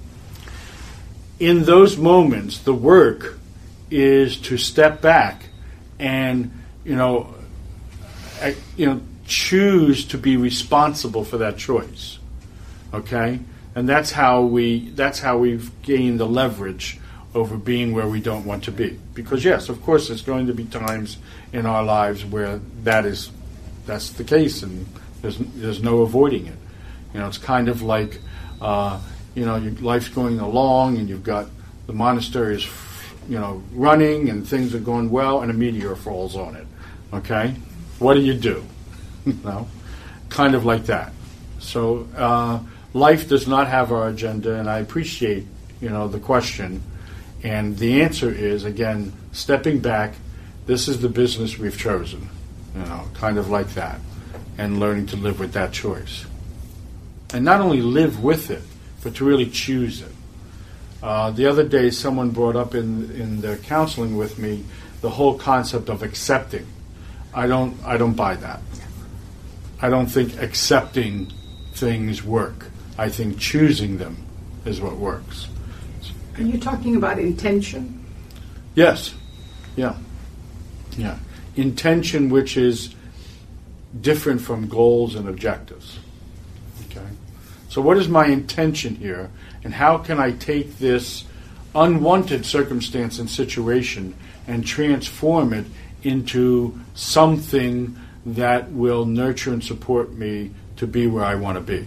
In those moments, the work is to step back and, you know, I, you know, choose to be responsible for that choice. Okay? And that's how we that's how we've gained the leverage over being where we don't want to be. Because yes, of course, there's going to be times in our lives where that is that's the case, and there's there's no avoiding it. You know, it's kind of like uh, you know, your life's going along, and you've got the monastery is, you know, running, and things are going well, and a meteor falls on it. Okay, what do you do? You know, kind of like that. So uh, life does not have our agenda, and I appreciate, you know, the question. And the answer is, again, stepping back, this is the business we've chosen, you know, kind of like that, and learning to live with that choice. And not only live with it, but to really choose it. Uh, the other day, someone brought up in, in their counseling with me the whole concept of accepting. I don't, I don't buy that. I don't think accepting things work. I think choosing them is what works. Are you talking about intention? Yes. Yeah. Yeah. Intention, which is different from goals and objectives. Okay. So what is my intention here, and how can I take this unwanted circumstance and situation and transform it into something that will nurture and support me to be where I want to be?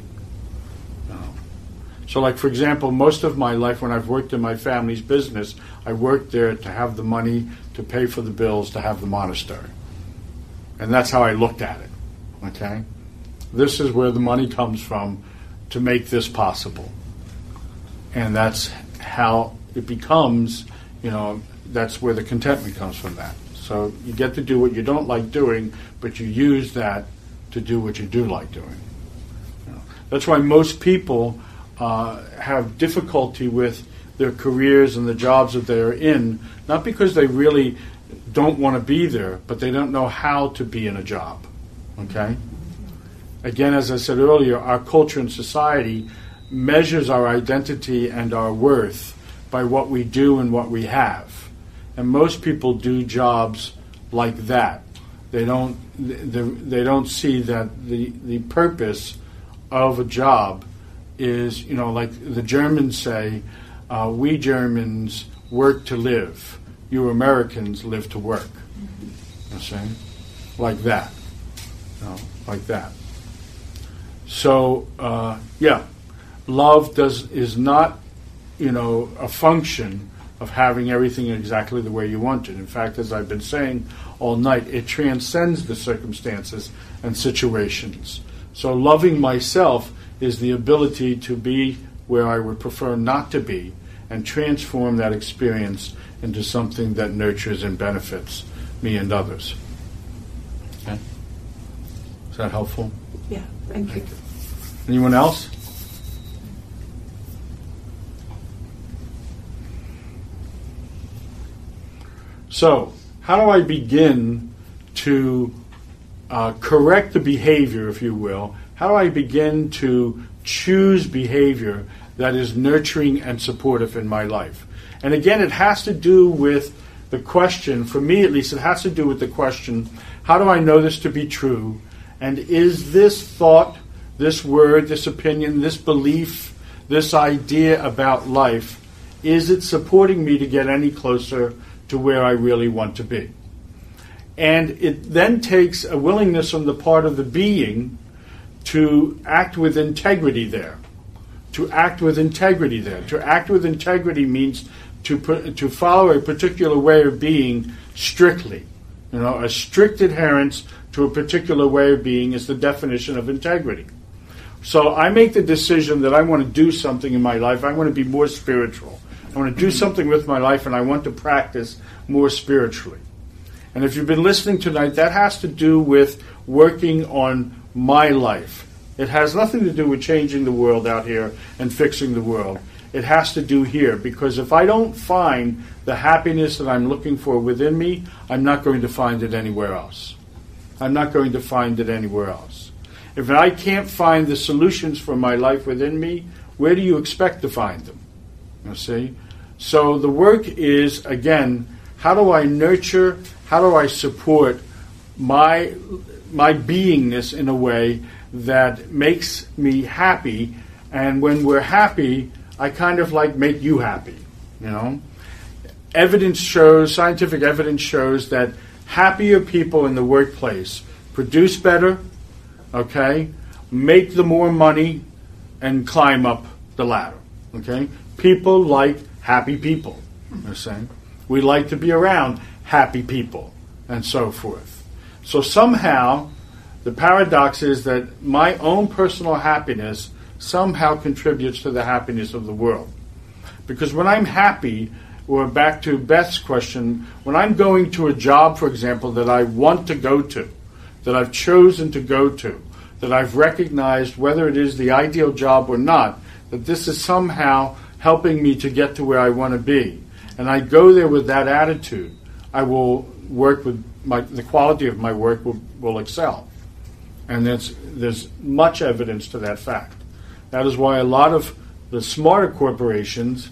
So, like, for example, most of my life when I've worked in my family's business, I worked there to have the money to pay for the bills to have the monastery. And that's how I looked at it, okay? This is where the money comes from to make this possible. And that's how it becomes, you know, that's where the contentment comes from that. So you get to do what you don't like doing, but you use that to do what you do like doing. You know, that's why most people Uh, have difficulty with their careers and the jobs that they're in, not because they really don't want to be there, but they don't know how to be in a job. Okay? Again, as I said earlier, our culture and society measures our identity and our worth by what we do and what we have. And most people do jobs like that. They don't they, they don't see that the, the purpose of a job is, you know, like the Germans say, uh, we Germans work to live. You Americans live to work. You see? Like that. You know, like that. So, uh, yeah, love does is not, you know, a function of having everything exactly the way you want it. In fact, as I've been saying all night, it transcends the circumstances and situations. So loving myself is the ability to be where I would prefer not to be and transform that experience into something that nurtures and benefits me and others. Okay? Is that helpful? Yeah, thank, thank you. you. Anyone else? So, how do I begin to uh, correct the behavior, if you will, how do I begin to choose behavior that is nurturing and supportive in my life? And again, it has to do with the question, for me at least, it has to do with the question, how do I know this to be true? And is this thought, this word, this opinion, this belief, this idea about life, is it supporting me to get any closer to where I really want to be? And it then takes a willingness on the part of the being to act with integrity there. To act with integrity there. To act with integrity means to put, to follow a particular way of being strictly. You know, a strict adherence to a particular way of being is the definition of integrity. So I make the decision that I want to do something in my life. I want to be more spiritual. I want to do something with my life, and I want to practice more spiritually. And if you've been listening tonight, that has to do with working on my life. It has nothing to do with changing the world out here and fixing the world. It has to do here, because if I don't find the happiness that I'm looking for within me, I'm not going to find it anywhere else. I'm not going to find it anywhere else. If I can't find the solutions for my life within me, where do you expect to find them? You see? So the work is, again, how do I nurture, how do I support my my beingness in a way that makes me happy, and when we're happy, I kind of like make you happy, you know? Evidence shows, scientific evidence shows that happier people in the workplace produce better, okay, make the more money, and climb up the ladder, okay? People like happy people, you're saying. We like to be around happy people, and so forth. So somehow, the paradox is that my own personal happiness somehow contributes to the happiness of the world. Because when I'm happy, or back to Beth's question, when I'm going to a job, for example, that I want to go to, that I've chosen to go to, that I've recognized whether it is the ideal job or not, that this is somehow helping me to get to where I want to be. And I go there with that attitude, I will work with my, the quality of my work will, will excel. And there's, there's much evidence to that fact. That is why a lot of the smarter corporations,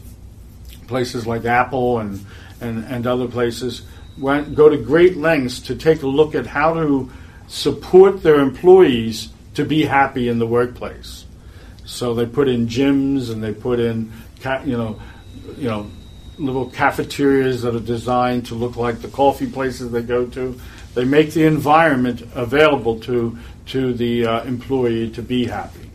places like Apple and, and, and other places, went, go to great lengths to take a look at how to support their employees to be happy in the workplace. So they put in gyms, and they put in, you know, you know, little cafeterias that are designed to look like the coffee places they go to. They make the environment available to to the uh, employee to be happy.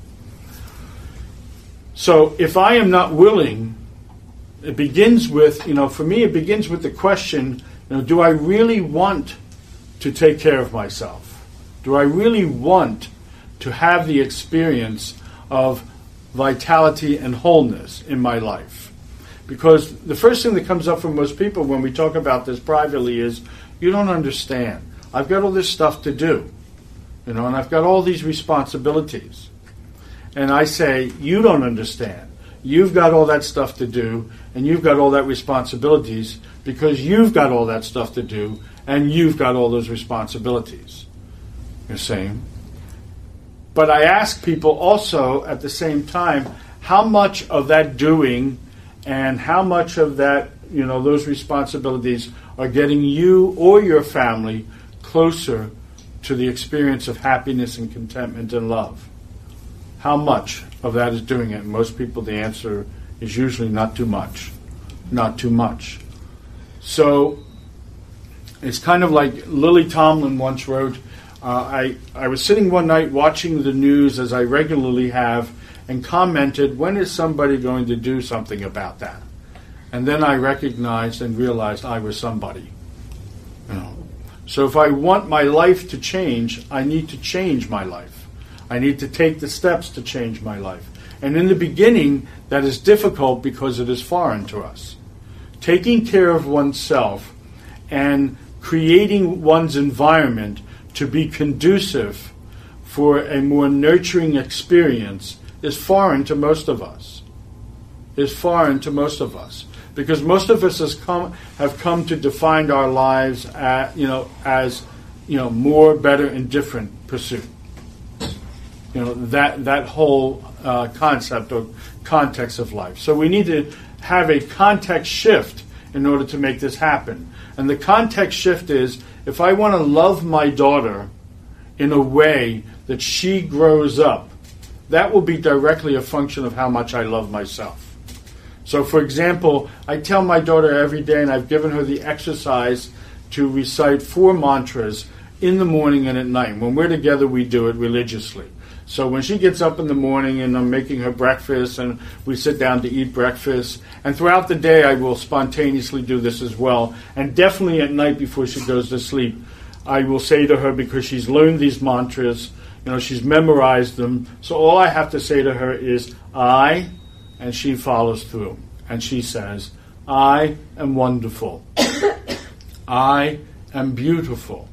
So if I am not willing, it begins with, you know, for me it begins with the question, you know, do I really want to take care of myself? Do I really want to have the experience of vitality and wholeness in my life? Because the first thing that comes up for most people when we talk about this privately is, you don't understand. I've got all this stuff to do, you know, and I've got all these responsibilities. And I say, you don't understand. You've got all that stuff to do, and you've got all that responsibilities because you've got all that stuff to do, and you've got all those responsibilities. You're saying? But I ask people also at the same time, how much of that doing and how much of that, you know, those responsibilities are getting you or your family closer to the experience of happiness and contentment and love? How much of that is doing it? And most people, the answer is usually not too much. Not too much. So it's kind of like Lily Tomlin once wrote, uh, I, I was sitting one night watching the news, as I regularly have, and commented, when is somebody going to do something about that? And then I recognized and realized I was somebody. You know. So if I want my life to change, I need to change my life. I need to take the steps to change my life. And in the beginning, that is difficult because it is foreign to us. Taking care of oneself and creating one's environment to be conducive for a more nurturing experience is foreign to most of us. Is foreign to most of us. Because most of us has come, have come to define our lives as, you know, as, you know, more, better, and different pursuit. you know, that that whole uh, concept or context of life. So we need to have a context shift in order to make this happen. And the context shift is, if I want to love my daughter in a way that she grows up, that will be directly a function of how much I love myself. So, for example, I tell my daughter every day, and I've given her the exercise to recite four mantras in the morning and at night. When we're together, we do it religiously. So when she gets up in the morning and I'm making her breakfast and we sit down to eat breakfast, and throughout the day I will spontaneously do this as well, and definitely at night before she goes to sleep, I will say to her, because she's learned these mantras, you know, she's memorized them, so all I have to say to her is, I, and she follows through. And she says, I am wonderful. I am beautiful.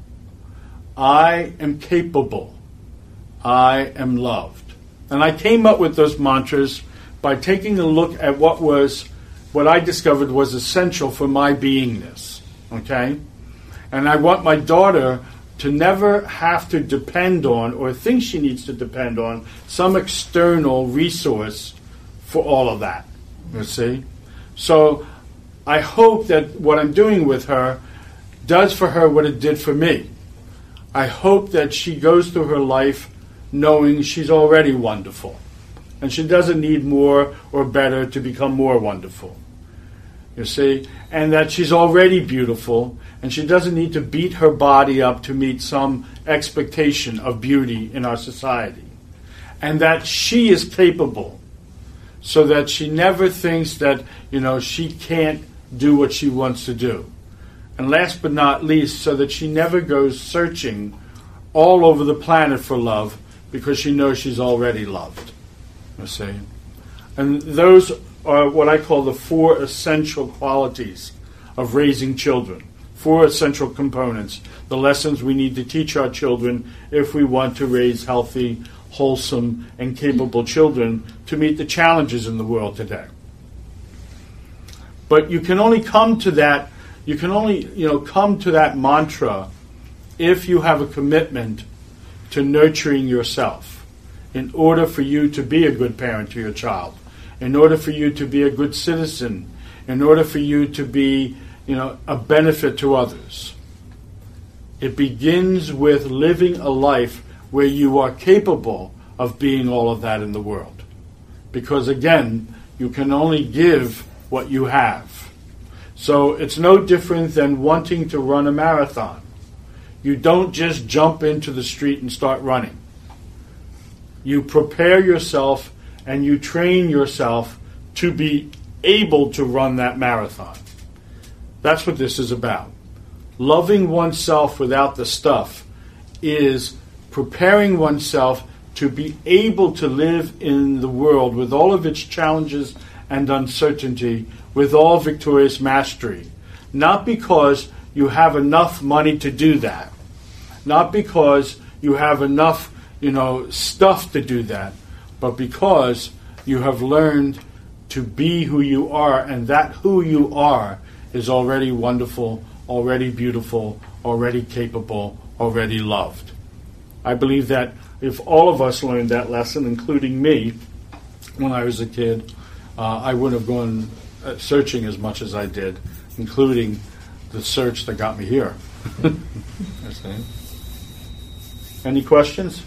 I am capable. I am loved. And I came up with those mantras by taking a look at what was, what I discovered was essential for my beingness. Okay? And I want my daughter to never have to depend on, or think she needs to depend on, some external resource for all of that. You see? So I hope that what I'm doing with her does for her what it did for me. I hope that she goes through her life knowing she's already wonderful, and she doesn't need more or better to become more wonderful. You see? And that she's already beautiful, and she doesn't need to beat her body up to meet some expectation of beauty in our society. And that she is capable, so that she never thinks that, you know, she can't do what she wants to do. And last but not least, so that she never goes searching all over the planet for love, because she knows she's already loved. You see? And those are what I call the four essential qualities of raising children. Four essential components. The lessons we need to teach our children if we want to raise healthy, wholesome, and capable children to meet the challenges in the world today. But you can only come to that, you can only, you know, come to that mantra if you have a commitment to nurturing yourself, in order for you to be a good parent to your child, in order for you to be a good citizen, in order for you to be, you know, a benefit to others. It begins with living a life where you are capable of being all of that in the world. Because again, you can only give what you have. So it's no different than wanting to run a marathon. You don't just jump into the street and start running. You prepare yourself and you train yourself to be able to run that marathon. That's what this is about. Loving oneself without the stuff is preparing oneself to be able to live in the world with all of its challenges and uncertainty, with all victorious mastery. Not because you have enough money to do that. Not because you have enough, you know, stuff to do that, but because you have learned to be who you are, and that who you are is already wonderful, already beautiful, already capable, already loved. I believe that if all of us learned that lesson, including me, when I was a kid, uh, I wouldn't have gone uh, searching as much as I did, including the search that got me here. Any questions?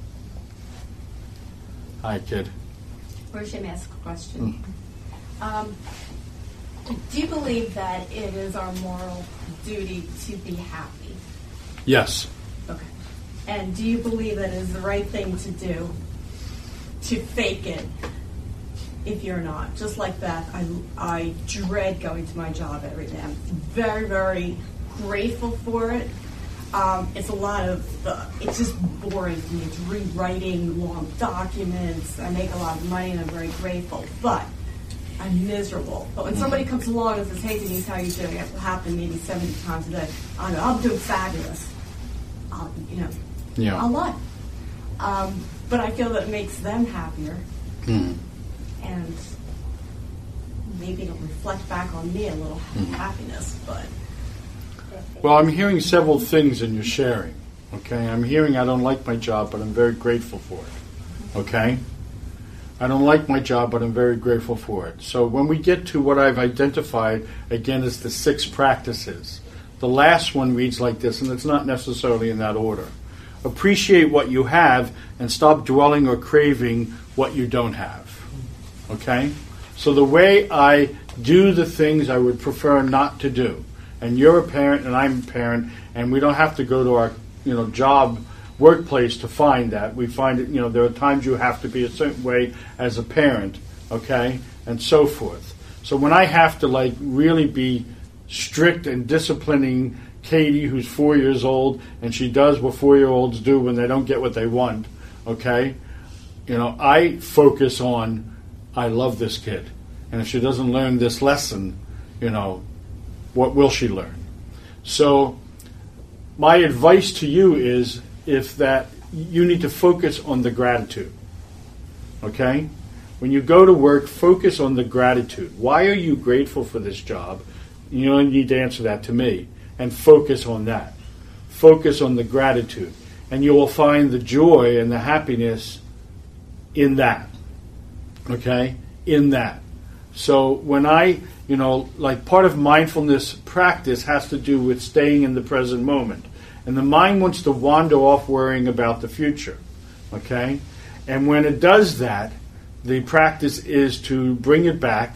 Hi, kid. First, let me ask a question. Mm. Um, do you believe that it is our moral duty to be happy? Yes. Okay. And do you believe that it is the right thing to do to fake it if you're not? Just like that, I, I dread going to my job every day. I'm very, very grateful for it. Um, it's a lot of, uh, it's just boring for me. It's rewriting long documents. I make a lot of money and I'm very grateful, but I'm miserable. But when somebody comes along and says, hey Denise, how are you doing? It will happen maybe seventy times a day. I know, I'm doing fabulous. I'll, you know, yeah. I'll lie. Um, but I feel that it makes them happier. Mm. And maybe it'll reflect back on me a little mm. happiness, but... Well, I'm hearing several things in your sharing. Okay, I'm hearing I don't like my job, but I'm very grateful for it. Okay? I don't like my job, but I'm very grateful for it. So when we get to what I've identified, again, is the six practices. The last one reads like this, and it's not necessarily in that order. Appreciate what you have and stop dwelling or craving what you don't have. Okay? So the way I do the things I would prefer not to do, and you're a parent and I'm a parent, and we don't have to go to our, you know, job workplace to find that. We find it, you know, there are times you have to be a certain way as a parent, okay, and so forth. So when I have to, like, really be strict and disciplining Katie, who's four years old, and she does what four-year-olds do when they don't get what they want, okay, you know, I focus on, I love this kid. And if she doesn't learn this lesson, you know, what will she learn? So my advice to you is if that you need to focus on the gratitude. Okay? When you go to work, focus on the gratitude. Why are you grateful for this job? You only need to answer that to me. And focus on that. Focus on the gratitude. And you will find the joy and the happiness in that. Okay? In that. So when I, you know, like part of mindfulness practice has to do with staying in the present moment. And the mind wants to wander off worrying about the future. Okay? And when it does that, the practice is to bring it back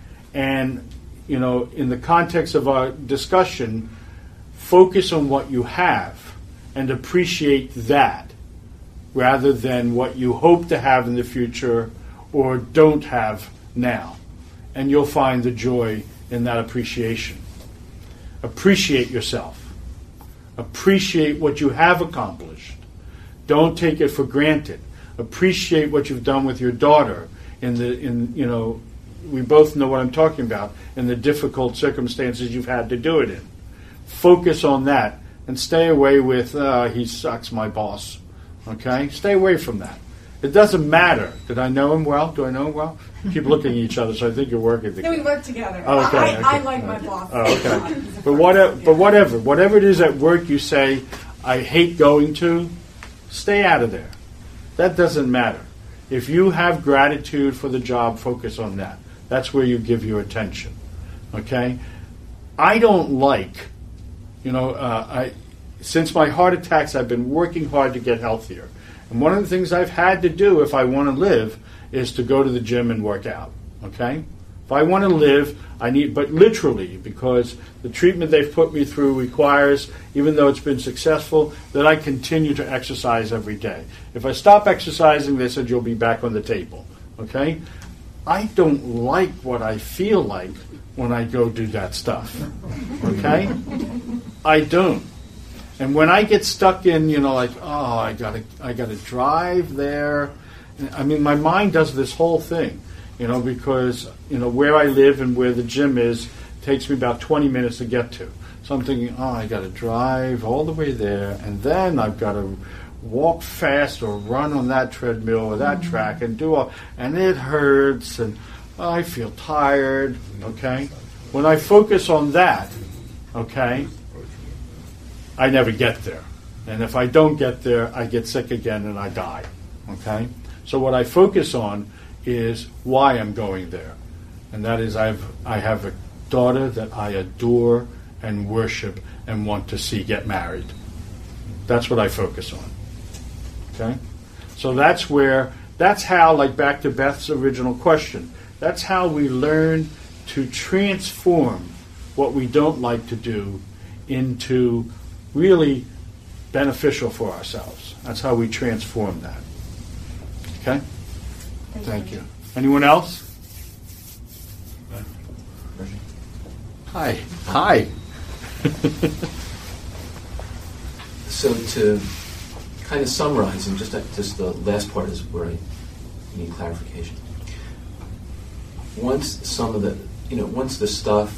and, you know, in the context of our discussion, focus on what you have and appreciate that rather than what you hope to have in the future or don't have now. And you'll find the joy in that appreciation. Appreciate yourself. Appreciate what you have accomplished. Don't take it for granted. Appreciate what you've done with your daughter in the in you know, we both know what I'm talking about, in the difficult circumstances you've had to do it in. Focus on that and stay away with uh, he sucks, my boss. Okay? Stay away from that. It doesn't matter. Did I know him well? Do I know him well? Keep looking at each other, so I think you're working together. No, we work together. Oh, okay, I, okay. I like my boss. Oh, okay. But whatever, but whatever, whatever it is at work you say, I hate going to, stay out of there. That doesn't matter. If you have gratitude for the job, focus on that. That's where you give your attention. Okay? I don't like, you know, uh, I since my heart attacks, I've been working hard to get healthier. And one of the things I've had to do if I want to live is to go to the gym and work out. Okay? If I want to live, I need, but literally, because the treatment they've put me through requires, even though it's been successful, that I continue to exercise every day. If I stop exercising, they said you'll be back on the table. Okay? I don't like what I feel like when I go do that stuff. Okay? I don't. And when I get stuck in, you know, like, oh, I gotta, I gotta drive there. I mean, my mind does this whole thing, you know, because, you know, where I live and where the gym is takes me about twenty minutes to get to. So I'm thinking, oh, I gotta drive all the way there, and then I've got to walk fast or run on that treadmill or that mm-hmm. track and do all, and it hurts, and oh, I feel tired. Okay, when I focus on that, okay, I never get there. And if I don't get there, I get sick again and I die. Okay? So what I focus on is why I'm going there. And that is I've I have a daughter that I adore and worship and want to see get married. That's what I focus on. Okay? So that's where, that's how, like back to Beth's original question, that's how we learn to transform what we don't like to do into really beneficial for ourselves. That's how we transform that. Okay? Thank, Thank you. you. Anyone else? Hi. Hi. So to kind of summarize, and just just the last part is where I need clarification. Once some of the, you know, once the stuff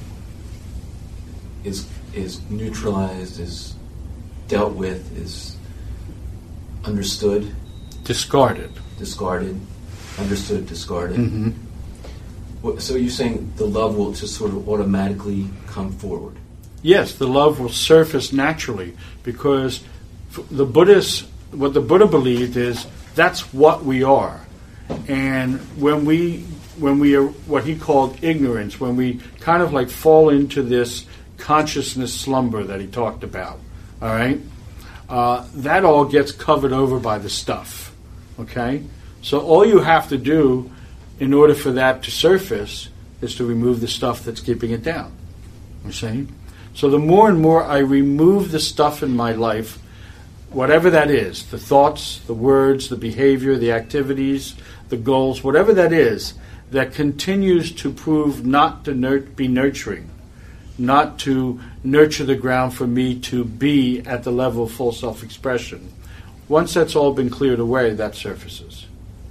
is is neutralized, is dealt with, is understood, Discarded. discarded, understood, discarded. Mm-hmm. What- So you're saying the love will just sort of automatically come forward? Yes, the love will surface naturally because f- the Buddhists, what the Buddha believed is that's what we are. And when we, when we are what he called ignorance, when we kind of like fall into this consciousness slumber that he talked about, all right, uh, that all gets covered over by the stuff, okay? So all you have to do in order for that to surface is to remove the stuff that's keeping it down, you see? So the more and more I remove the stuff in my life, whatever that is, the thoughts, the words, the behavior, the activities, the goals, whatever that is, that continues to prove not to nur- be nurturing, not to nurture the ground for me to be at the level of full self-expression. Once that's all been cleared away, that surfaces.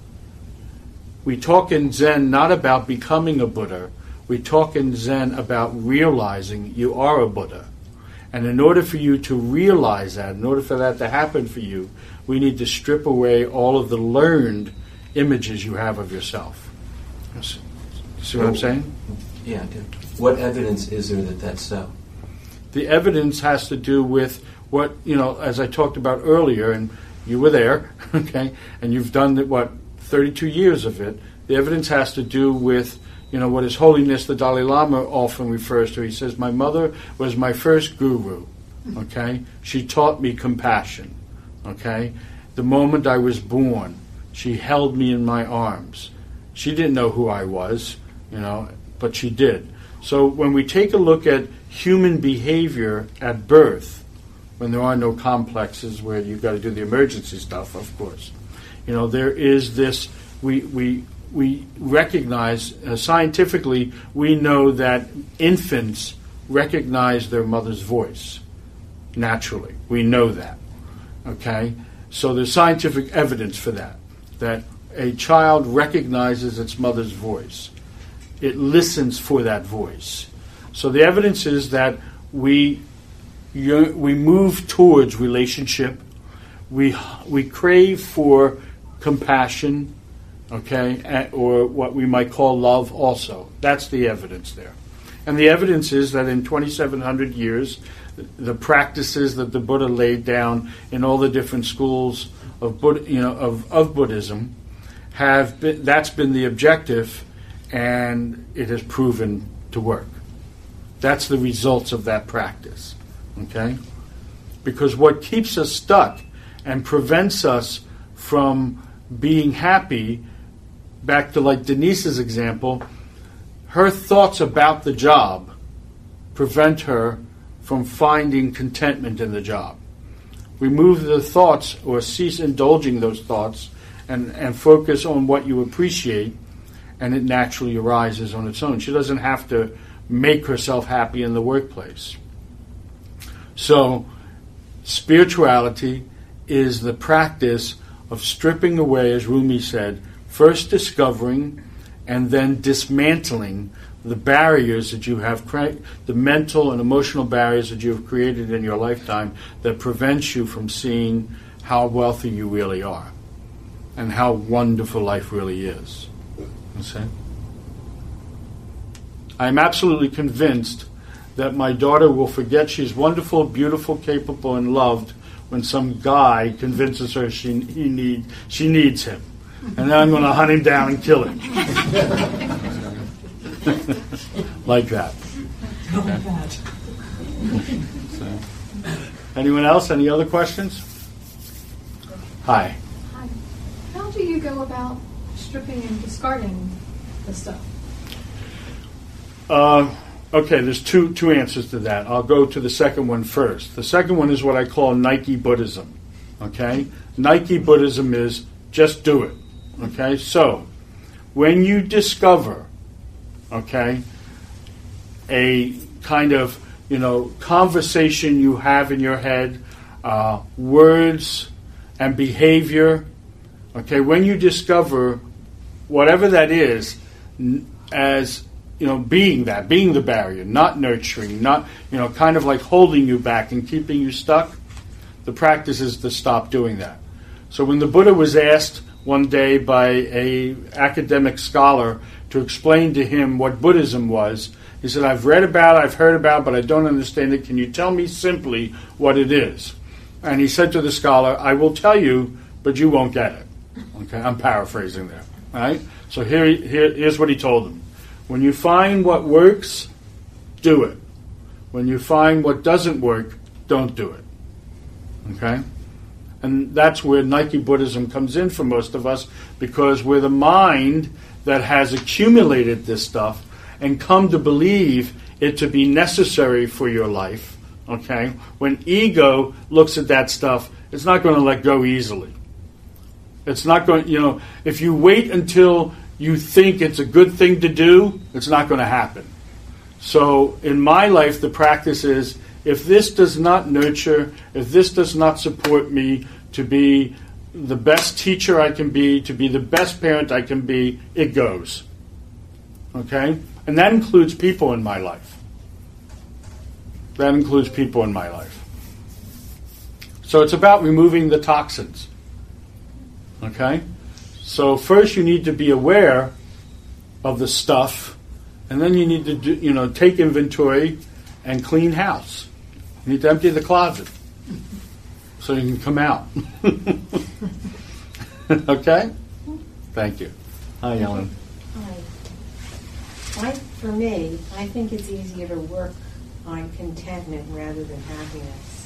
We talk in Zen not about becoming a Buddha. We talk in Zen about realizing you are a Buddha. And in order for you to realize that, in order for that to happen for you, we need to strip away all of the learned images you have of yourself. See what I'm saying? Yeah, I do. What evidence is there that that's so? The evidence has to do with what, you know, as I talked about earlier, and you were there, okay, and you've done, what, thirty-two years of it. The evidence has to do with, you know, what His Holiness the Dalai Lama often refers to. He says, my mother was my first guru, okay? She taught me compassion, okay? The moment I was born, she held me in my arms. She didn't know who I was, you know, but she did. So when we take a look at human behavior at birth, when there are no complexes where you've got to do the emergency stuff, of course, you know, there is this, we, we, we recognize, uh, scientifically, we know that infants recognize their mother's voice naturally. We know that, okay? So there's scientific evidence for that, that a child recognizes its mother's voice. It listens for that voice. So the evidence is that we we move towards relationship. We we crave for compassion, okay, or what we might call love also. That's the evidence there. And the evidence is that in twenty-seven hundred years, the practices that the Buddha laid down in all the different schools of Buddha, you know, of, of Buddhism, have been, that's been the objective, and it has proven to work. That's the results of that practice, okay? Because what keeps us stuck and prevents us from being happy, back to like Denise's example, her thoughts about the job prevent her from finding contentment in the job. Remove the thoughts or cease indulging those thoughts and, and focus on what you appreciate, and it naturally arises on its own. She doesn't have to make herself happy in the workplace. So, spirituality is the practice of stripping away, as Rumi said, first discovering and then dismantling the barriers that you have, cre- the mental and emotional barriers that you have created in your lifetime that prevents you from seeing how wealthy you really are and how wonderful life really is. See? I'm absolutely convinced that my daughter will forget she's wonderful, beautiful, capable, and loved when some guy convinces her she he need she needs him, and then I'm going to hunt him down and kill him, like that. Okay. So, anyone else? Any other questions? Hi. Hi. How do you go about stripping and discarding the stuff? Uh, okay, there's two two answers to that. I'll go to the second one first. The second one is what I call Nike Buddhism. Okay? Nike Buddhism is just do it. Okay? So, when you discover, okay, a kind of, you know, conversation you have in your head, uh, words and behavior, okay, when you discover whatever that is, as, you know, being that, being the barrier, not nurturing, not, you know, kind of like holding you back and keeping you stuck, the practice is to stop doing that. So when the Buddha was asked one day by a academic scholar to explain to him what Buddhism was, he said, I've read about it, I've heard about it, but I don't understand it. Can you tell me simply what it is? And he said to the scholar, I will tell you, but you won't get it. Okay, I'm paraphrasing there. All right? So here, here, here's what he told them. When you find what works, do it. When you find what doesn't work, don't do it. Okay? And that's where Nike Buddhism comes in for most of us, because we're the mind that has accumulated this stuff and come to believe it to be necessary for your life. Okay? When ego looks at that stuff, it's not going to let go easily. It's not going, you know, if you wait until you think it's a good thing to do, it's not going to happen. So in my life, the practice is, if this does not nurture, if this does not support me to be the best teacher I can be, to be the best parent I can be, it goes. Okay? And that includes people in my life. That includes people in my life. So it's about removing the toxins. Okay? So first you need to be aware of the stuff, and then you need to do, you know, take inventory and clean house. You need to empty the closet so you can come out. Okay? Thank you. Hi, Ellen. Hi. I, for me, I think it's easier to work on contentment rather than happiness.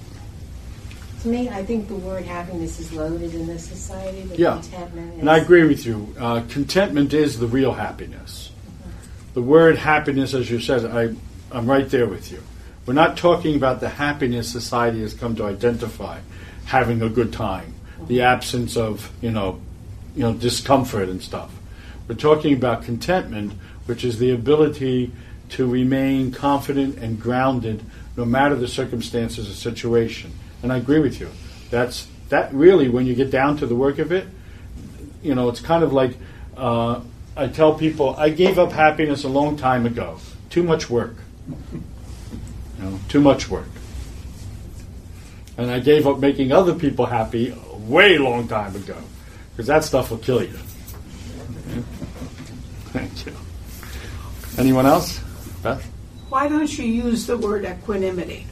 To me, I think the word happiness is loaded in this society, but yeah. contentment is... And I agree with you. Uh, contentment is the real happiness. Mm-hmm. The word happiness, as you said, I, I'm right there with you. We're not talking about the happiness society has come to identify, having a good time, mm-hmm. the absence of, you know, you know, discomfort and stuff. We're talking about contentment, which is the ability to remain confident and grounded no matter the circumstances or situation. And I agree with you. That's that really, when you get down to the work of it, you know, it's kind of like uh, I tell people, I gave up happiness a long time ago. Too much work. You know, too much work. And I gave up making other people happy a way long time ago, because that stuff will kill you. Okay. Thank you. Anyone else? Beth? Why don't you use the word equanimity?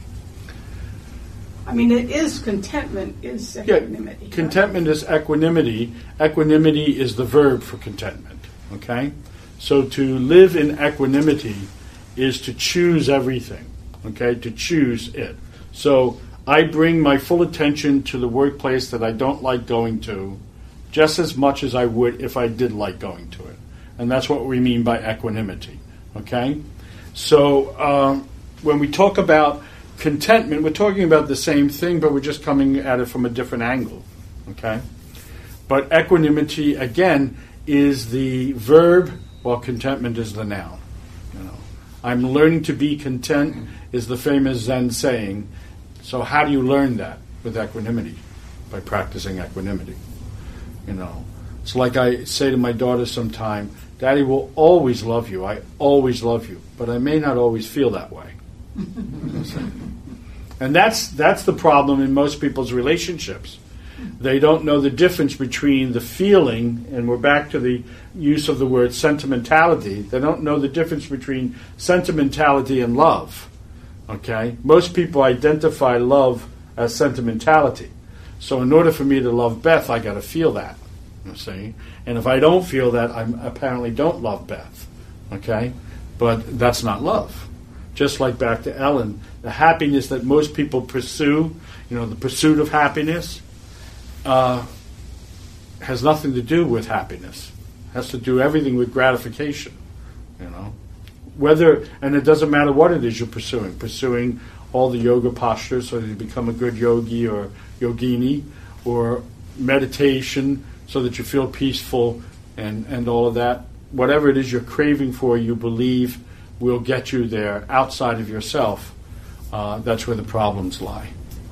I mean, it is contentment is equanimity. Yeah, contentment right? is equanimity. Equanimity is the verb for contentment. Okay? So to live in equanimity is to choose everything. Okay? To choose it. So I bring my full attention to the workplace that I don't like going to just as much as I would if I did like going to it. And that's what we mean by equanimity. Okay? So um, when we talk about contentment, we're talking about the same thing, but we're just coming at it from a different angle. Okay? But equanimity, again, is the verb, while contentment is the noun. You know, I'm learning to be content is the famous Zen saying. So how do you learn that? With equanimity. By practicing equanimity. You know, it's like I say to my daughter sometime, Daddy will always love you. I always love you. But I may not always feel that way. And that's that's the problem in most people's relationships. They don't know the difference between the feeling, and we're back to the use of the word sentimentality. They don't know the difference between sentimentality and love. Okay? Most people identify love as sentimentality. So in order for me to love Beth, I got to feel that. You see? And if I don't feel that, I apparently don't love Beth. Okay? But that's not love. Just like back to Ellen, the happiness that most people pursue, you know, the pursuit of happiness, uh, has nothing to do with happiness. It has to do everything with gratification. You know, whether, and it doesn't matter what it is you're pursuing. Pursuing all the yoga postures so that you become a good yogi or yogini, or meditation so that you feel peaceful and, and all of that. Whatever it is you're craving for, you believe will get you there outside of yourself. Uh, that's where the problems lie.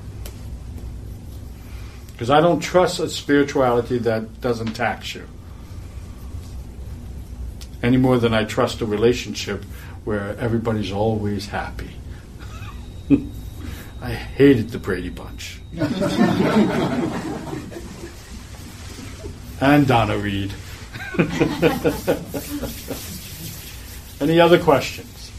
Because I don't trust a spirituality that doesn't tax you. Any more than I trust a relationship where everybody's always happy. I hated the Brady Bunch. And Donna Reed. Any other questions?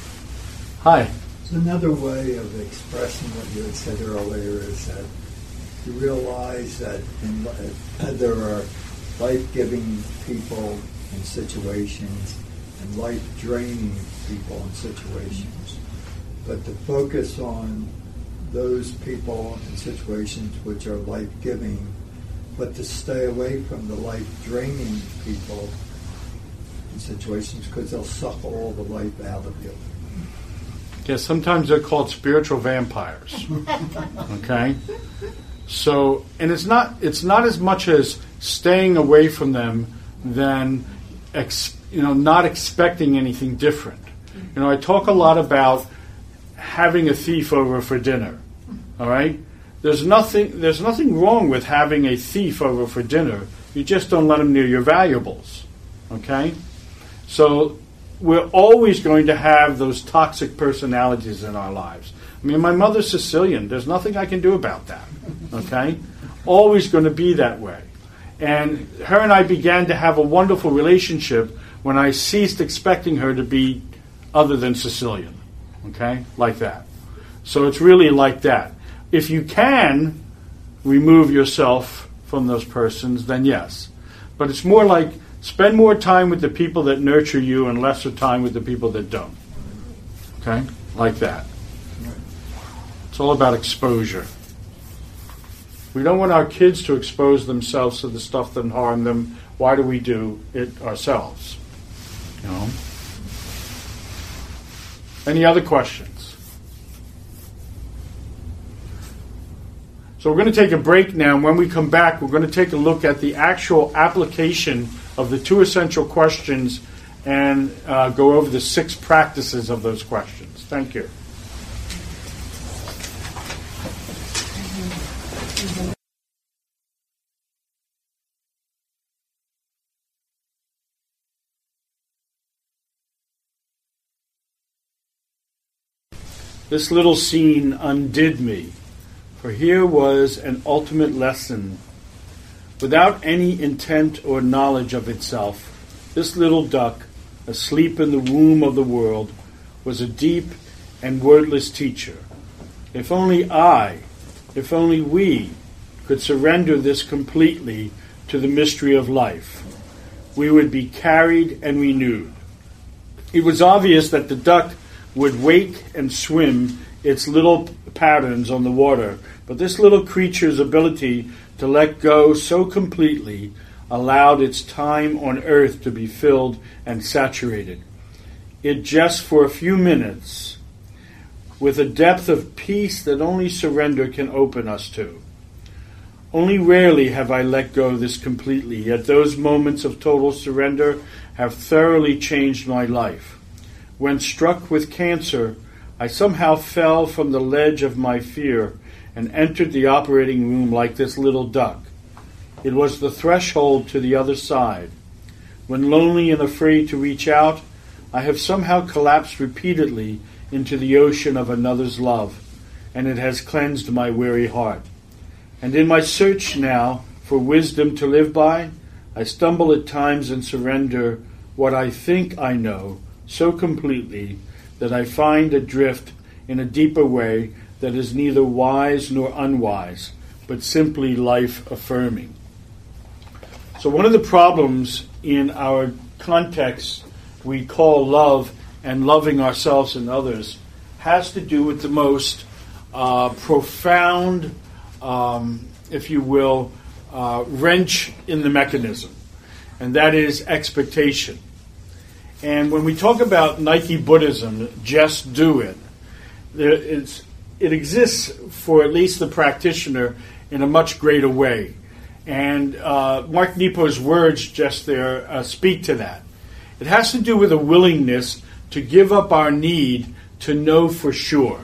Hi. So another way of expressing what you had said earlier is that to realize that in, uh, there are life-giving people and situations and life-draining people and situations. But to focus on those people and situations which are life-giving, but to stay away from the life-draining people and situations because they'll suck all the life out of you. Yeah, sometimes they're called spiritual vampires. Okay? So, and it's not it's not as much as staying away from them than ex, you know, not expecting anything different. You know, I talk a lot about having a thief over for dinner. All right? There's nothing there's nothing wrong with having a thief over for dinner. You just don't let him near your valuables. Okay? So we're always going to have those toxic personalities in our lives. I mean, my mother's Sicilian. There's nothing I can do about that. Okay? Always going to be that way. And her and I began to have a wonderful relationship when I ceased expecting her to be other than Sicilian. Okay? Like that. So it's really like that. If you can remove yourself from those persons, then yes. But it's more like spend more time with the people that nurture you and lesser time with the people that don't. Okay? Like that. It's all about exposure. We don't want our kids to expose themselves to the stuff that harm them. Why do we do it ourselves? You know? Any other questions? So we're going to take a break now, and when we come back, we're going to take a look at the actual application of the two essential questions and uh, go over the six practices of those questions. Thank you. This little scene undid me, for here was an ultimate lesson. Without any intent or knowledge of itself, this little duck, asleep in the womb of the world, was a deep and wordless teacher. If only I, if only we, could surrender this completely to the mystery of life, we would be carried and renewed. It was obvious that the duck would wake and swim its little patterns on the water, but this little creature's ability to let go so completely allowed its time on earth to be filled and saturated. It just for a few minutes, with a depth of peace that only surrender can open us to. Only rarely have I let go this completely, yet those moments of total surrender have thoroughly changed my life. When struck with cancer, I somehow fell from the ledge of my fear and entered the operating room like this little duck. It was the threshold to the other side. When lonely and afraid to reach out, I have somehow collapsed repeatedly into the ocean of another's love, and it has cleansed my weary heart. And in my search now for wisdom to live by, I stumble at times and surrender what I think I know so completely that I find adrift in a deeper way that is neither wise nor unwise, but simply life-affirming. So one of the problems in our context we call love and loving ourselves and others has to do with the most uh, profound, um, if you will, uh, wrench in the mechanism, and that is expectation. And when we talk about Nike Buddhism, just do it, there, it's, it exists for at least the practitioner in a much greater way. And uh, Mark Nepo's words just there uh, speak to that. It has to do with a willingness to give up our need to know for sure.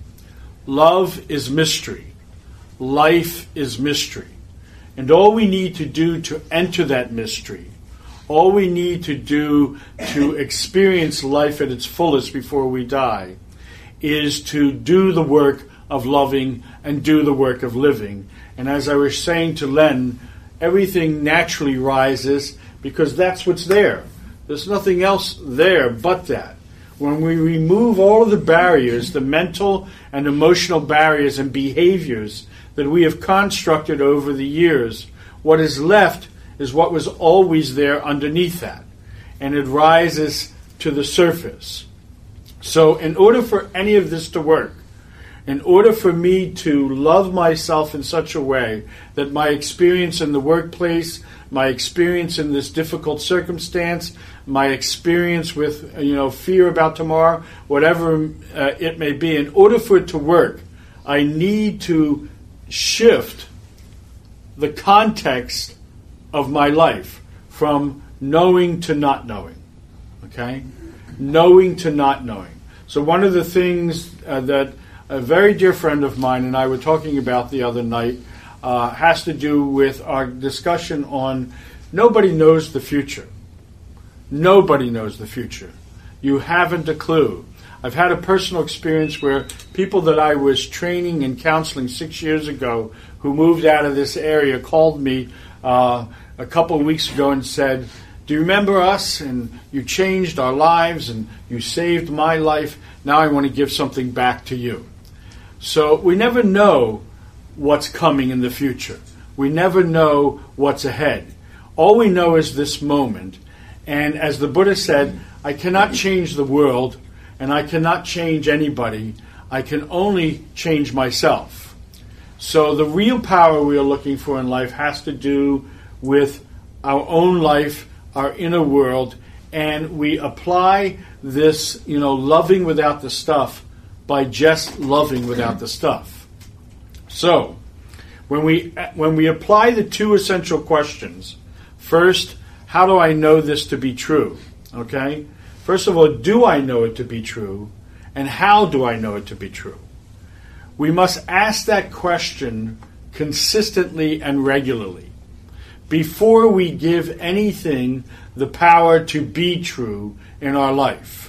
Love is mystery. Life is mystery. And all we need to do to enter that mystery, all we need to do to experience life at its fullest before we die, is to do the work of loving and do the work of living. And as I was saying to Len, everything naturally rises because that's what's there. There's nothing else there but that. when we remove all of the barriers, the mental and emotional barriers and behaviors that we have constructed over the years, what is left is what was always there underneath that. And it rises to the surface. So in order for any of this to work, in order for me to love myself in such a way that my experience in the workplace, my experience in this difficult circumstance, my experience with, you know, fear about tomorrow, whatever uh, it may be, in order for it to work, I need to shift the context of my life from knowing to not knowing. Okay? Knowing to not knowing. So one of the things uh, that a very dear friend of mine and I were talking about the other night uh, has to do with our discussion on nobody knows the future. Nobody knows the future. You haven't a clue. I've had a personal experience where people that I was training and counseling six years ago who moved out of this area called me uh, a couple of weeks ago and said, "Do you remember us? And you changed our lives and you saved my life. Now I want to give something back to you." So we never know what's coming in the future. We never know what's ahead. All we know is this moment. And as the Buddha said, I cannot change the world and I cannot change anybody. I can only change myself. So the real power we are looking for in life has to do with our own life, our inner world, and we apply this, you know, loving without the stuff by just loving without the stuff. So, when we when we apply the two essential questions, first, how do I know this to be true? Okay? First of all, do I know it to be true? And how do I know it to be true? We must ask that question consistently and regularly before we give anything the power to be true in our life.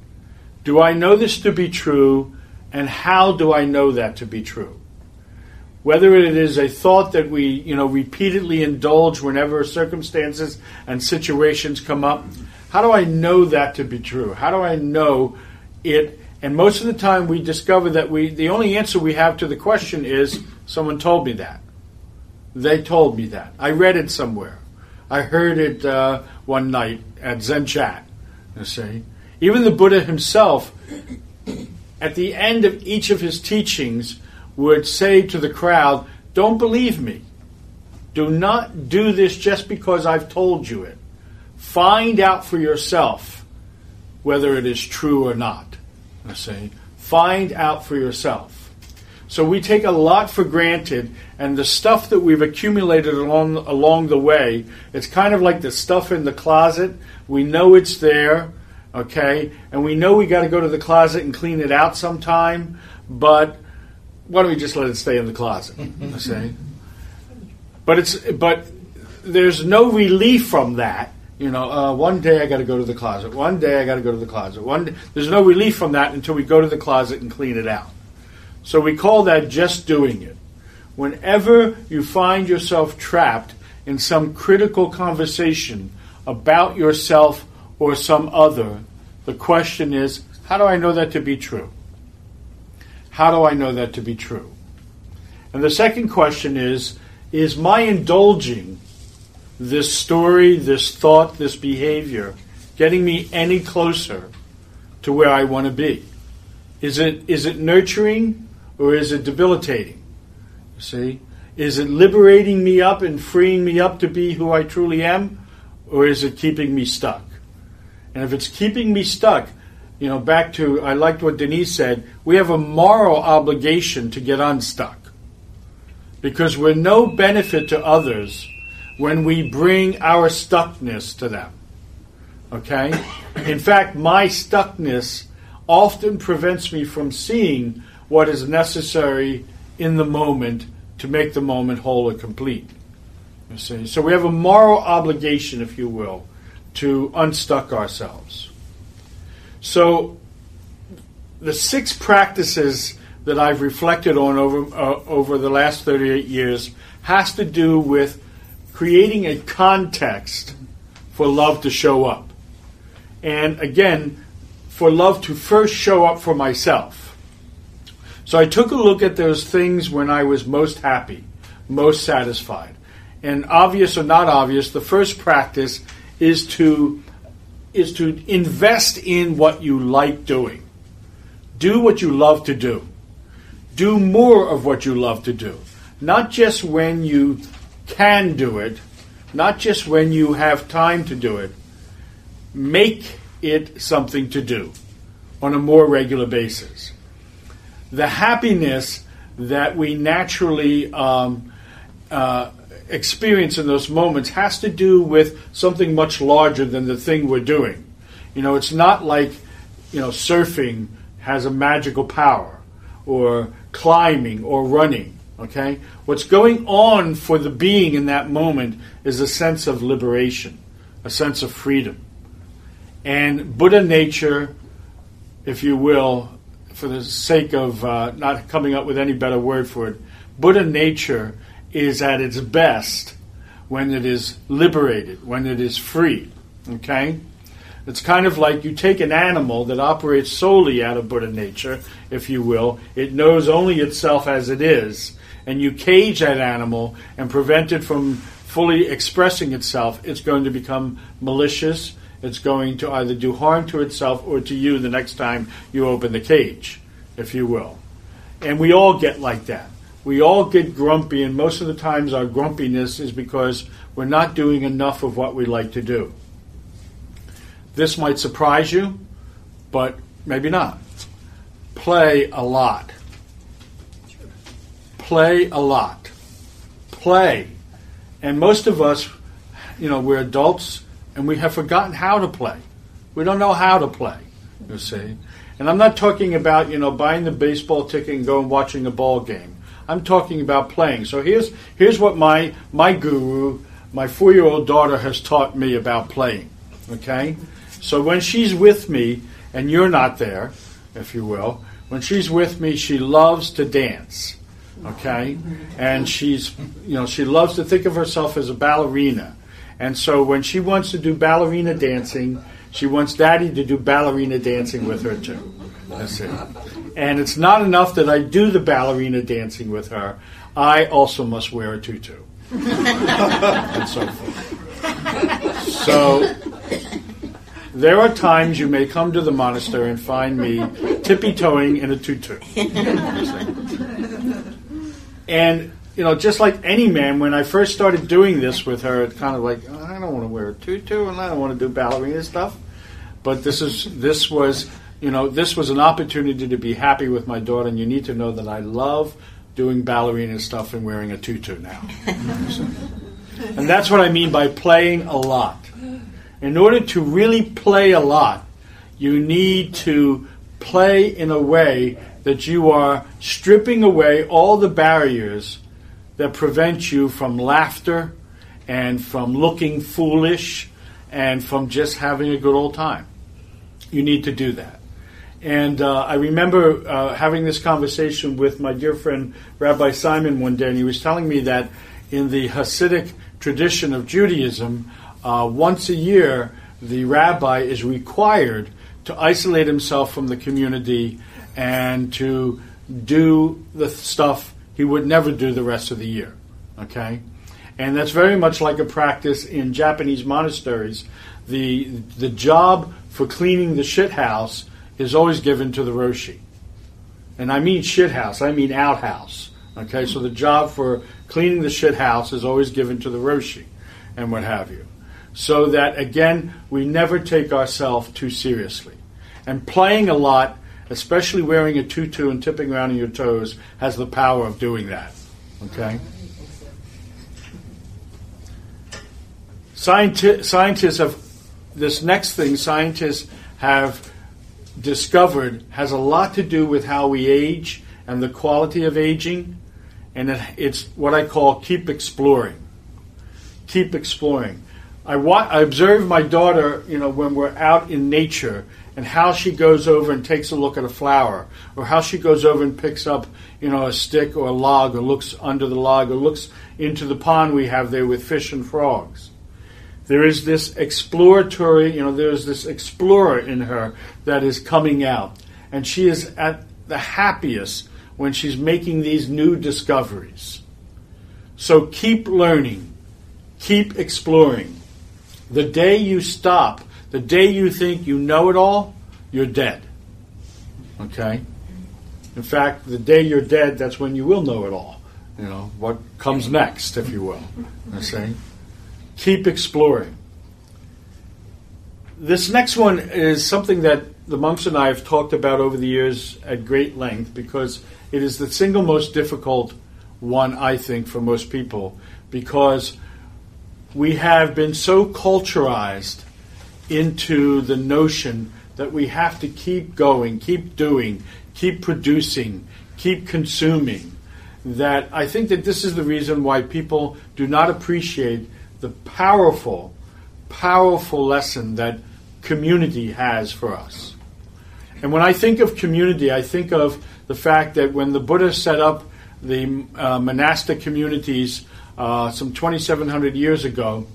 Do I know this to be true, and how do I know that to be true? Whether it is a thought that we, you know, repeatedly indulge whenever circumstances and situations come up, how do I know that to be true? How do I know it? And most of the time we discover that we the only answer we have to the question is, someone told me that. They told me that. I read it somewhere. I heard it uh, one night at Zen Chat. You see, even the Buddha himself, at the end of each of his teachings, would say to the crowd, "Don't believe me. Do not do this just because I've told you it. Find out for yourself whether it is true or not." You see, find out for yourself. So we take a lot for granted, and the stuff that we've accumulated along along the way, it's kind of like the stuff in the closet. We know it's there, okay, and we know we got to go to the closet and clean it out sometime, but why don't we just let it stay in the closet? You see? But it's but there's no relief from that. You know, uh, one day I got to go to the closet. One day I got to go to the closet. One day, there's no relief from that until we go to the closet and clean it out. So we call that just doing it. Whenever you find yourself trapped in some critical conversation about yourself or some other, the question is, how do I know that to be true? How do I know that to be true? And the second question is, is my indulging this story, this thought, this behavior getting me any closer to where I want to be? Is it is it nurturing? Or is it debilitating? You see? Is it liberating me up and freeing me up to be who I truly am? Or is it keeping me stuck? And if it's keeping me stuck, you know, back to, I liked what Denise said, we have a moral obligation to get unstuck. Because we're no benefit to others when we bring our stuckness to them. Okay? In fact, my stuckness often prevents me from seeing what is necessary in the moment to make the moment whole and complete. You see? So we have a moral obligation, if you will, to unstuck ourselves. So the six practices that I've reflected on over uh, over the last thirty-eight years has to do with creating a context for love to show up. And again, for love to first show up for myself. So I took a look at those things when I was most happy, most satisfied. And obvious or not obvious, the first practice is to is to invest in what you like doing. Do what you love to do. Do more of what you love to do. Not just when you can do it, not just when you have time to do it. Make it something to do on a more regular basis. The happiness that we naturally um, uh, experience in those moments has to do with something much larger than the thing we're doing. You know, it's not like, you know, surfing has a magical power, or climbing or running, okay? What's going on for the being in that moment is a sense of liberation, a sense of freedom. And Buddha nature, if you will, for the sake of uh, not coming up with any better word for it, Buddha nature is at its best when it is liberated, when it is free, okay? It's kind of like you take an animal that operates solely out of Buddha nature, if you will. It knows only itself as it is, and you cage that animal and prevent it from fully expressing itself. It's going to become malicious. It's going to either do harm to itself or to you the next time you open the cage, if you will. And we all get like that. We all get grumpy, and most of the times our grumpiness is because we're not doing enough of what we like to do. This might surprise you, but maybe not. Play a lot. Play a lot. Play. And most of us, you know, we're adults, and we have forgotten how to play. We don't know how to play, you see. And I'm not talking about, you know, buying the baseball ticket and going watching a ball game. I'm talking about playing. So here's here's what my my guru, my four-year-old daughter, has taught me about playing, okay? So when she's with me, and you're not there, if you will, when she's with me, she loves to dance, okay? And she's, you know, she loves to think of herself as a ballerina. And so when she wants to do ballerina dancing, she wants Daddy to do ballerina dancing with her too. That's it. And it's not enough that I do the ballerina dancing with her. I also must wear a tutu. And so forth. So there are times you may come to the monastery and find me tippy-toeing in a tutu. And, you know, just like any man, when I first started doing this with her, it's kind of like, oh, I don't want to wear a tutu and I don't want to do ballerina stuff. But this is this was, you know, this was an opportunity to be happy with my daughter, and you need to know that I love doing ballerina stuff and wearing a tutu now. And that's what I mean by playing a lot. In order to really play a lot, you need to play in a way that you are stripping away all the barriers that prevent you from laughter and from looking foolish and from just having a good old time. You need to do that. And uh, I remember uh, having this conversation with my dear friend Rabbi Simon one day, and he was telling me that in the Hasidic tradition of Judaism, uh, once a year the rabbi is required to isolate himself from the community and to do the stuff he would never do the rest of the year. Okay? And that's very much like a practice in Japanese monasteries. The the job for cleaning the shit house is always given to the Roshi. And I mean shit house, I mean outhouse. Okay, so the job for cleaning the shit house is always given to the Roshi and what have you. So that, again, we never take ourselves too seriously. And playing a lot, especially wearing a tutu and tipping around on your toes, has the power of doing that. Okay? Scienti- scientists have, this next thing scientists have discovered has a lot to do with how we age and the quality of aging. And it, it's what I call keep exploring. Keep exploring. I, wa- I observe my daughter, you know, when we're out in nature, and how she goes over and takes a look at a flower, or how she goes over and picks up, you know, a stick or a log, or looks under the log, or looks into the pond we have there with fish and frogs. There is this exploratory, you know, there's this explorer in her that is coming out. And she is at the happiest when she's making these new discoveries. So keep learning. Keep exploring. The day you stop, the day you think you know it all, you're dead. Okay? In fact, the day you're dead, that's when you will know it all. You know, what comes next, if you will. I say, keep exploring. This next one is something that the monks and I have talked about over the years at great length, because it is the single most difficult one, I think, for most people, because we have been so culturalized into the notion that we have to keep going, keep doing, keep producing, keep consuming, that I think that this is the reason why people do not appreciate the powerful, powerful lesson that community has for us. And when I think of community, I think of the fact that when the Buddha set up the uh, monastic communities uh, some twenty-seven hundred years ago,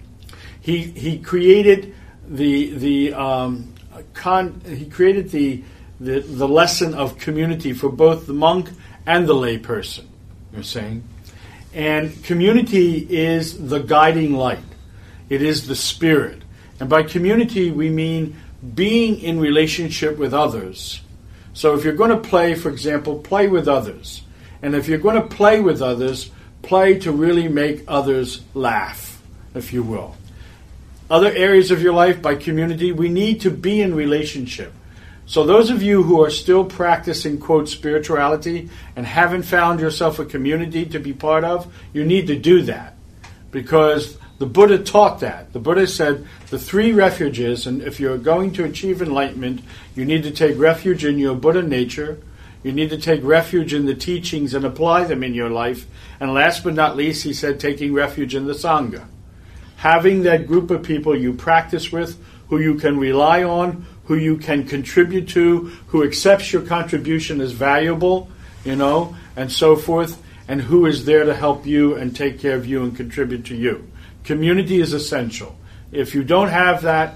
he he created the the um, con he created the, the the lesson of community for both the monk and the lay person. You're saying, and community is the guiding light. It is the spirit, and by community we mean being in relationship with others. So if you're going to play, for example, play with others. And if you're going to play with others, play to really make others laugh, if you will. Other areas of your life, by community, we need to be in relationship. So those of you who are still practicing, quote, spirituality and haven't found yourself a community to be part of, you need to do that. Because the Buddha taught that. The Buddha said the three refuges, and if you're going to achieve enlightenment, you need to take refuge in your Buddha nature, you need to take refuge in the teachings and apply them in your life, and last but not least, he said, taking refuge in the Sangha. Having that group of people you practice with, who you can rely on, who you can contribute to, who accepts your contribution as valuable, you know, and so forth, and who is there to help you and take care of you and contribute to you. Community is essential. If you don't have that,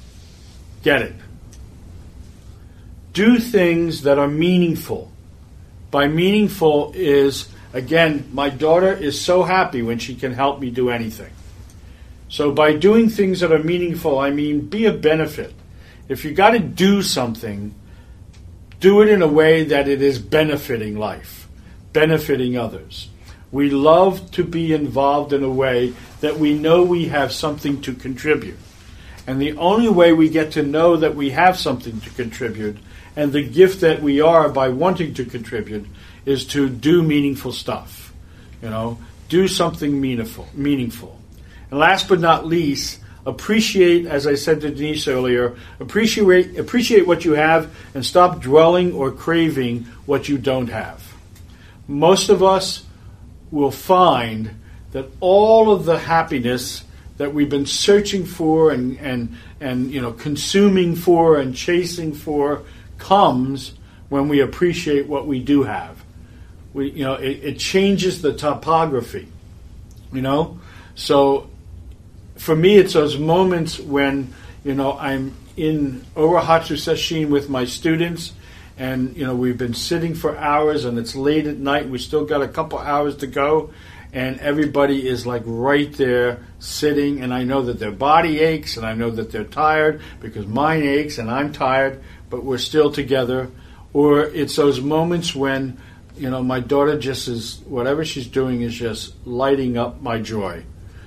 get it. Do things that are meaningful. By meaningful is, again, my daughter is so happy when she can help me do anything. So by doing things that are meaningful, I mean be a benefit. If you got to do something, do it in a way that it is benefiting life, benefiting others. We love to be involved in a way that we know we have something to contribute. And the only way we get to know that we have something to contribute and the gift that we are by wanting to contribute is to do meaningful stuff. You know, do something meaningful. meaningful. And last but not least, appreciate, as I said to Denise earlier, appreciate appreciate what you have and stop dwelling or craving what you don't have. Most of us will find that all of the happiness that we've been searching for and, and, and you know, consuming for and chasing for comes when we appreciate what we do have. We, you know, it, it changes the topography, you know. So for me, it's those moments when, you know, I'm in Orohatsu Sesshin with my students, and, you know, we've been sitting for hours, and it's late at night. We still got a couple hours to go, and everybody is like right there sitting, and I know that their body aches, and I know that they're tired because mine aches, and I'm tired, but we're still together. Or it's those moments when, you know, my daughter just is, whatever she's doing is just lighting up my joy.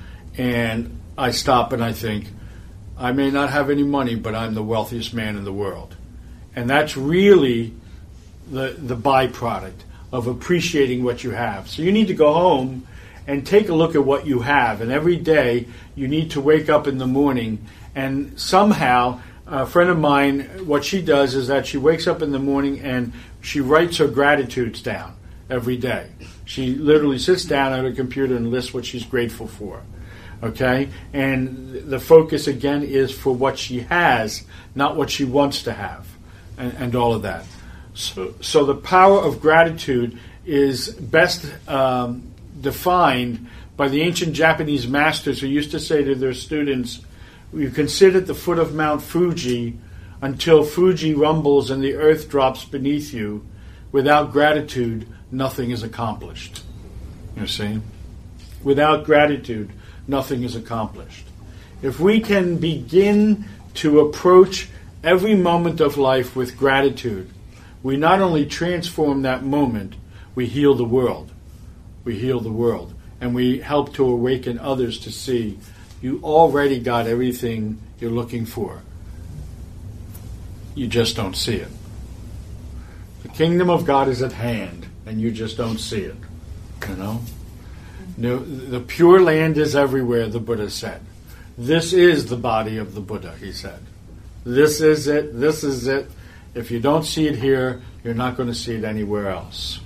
And I stop and I think, I may not have any money, but I'm the wealthiest man in the world. And that's really the the byproduct of appreciating what you have. So you need to go home and take a look at what you have. And every day you need to wake up in the morning and somehow, a friend of mine, what she does is that she wakes up in the morning and she writes her gratitudes down every day. She literally sits down at her computer and lists what she's grateful for. Okay? And the focus again is for what she has, not what she wants to have. And, and all of that. So, so the power of gratitude is best um, defined by the ancient Japanese masters who used to say to their students, you can sit at the foot of Mount Fuji until Fuji rumbles and the earth drops beneath you. Without gratitude, nothing is accomplished. You see? Without gratitude, nothing is accomplished. If we can begin to approach every moment of life with gratitude, we not only transform that moment, we heal the world. We heal the world. And we help to awaken others to see you already got everything you're looking for. You just don't see it. The kingdom of God is at hand, and you just don't see it. You know? No, the Pure Land is everywhere, the Buddha said. This is the body of the Buddha, he said. This is it, this is it. If you don't see it here, you're not going to see it anywhere else.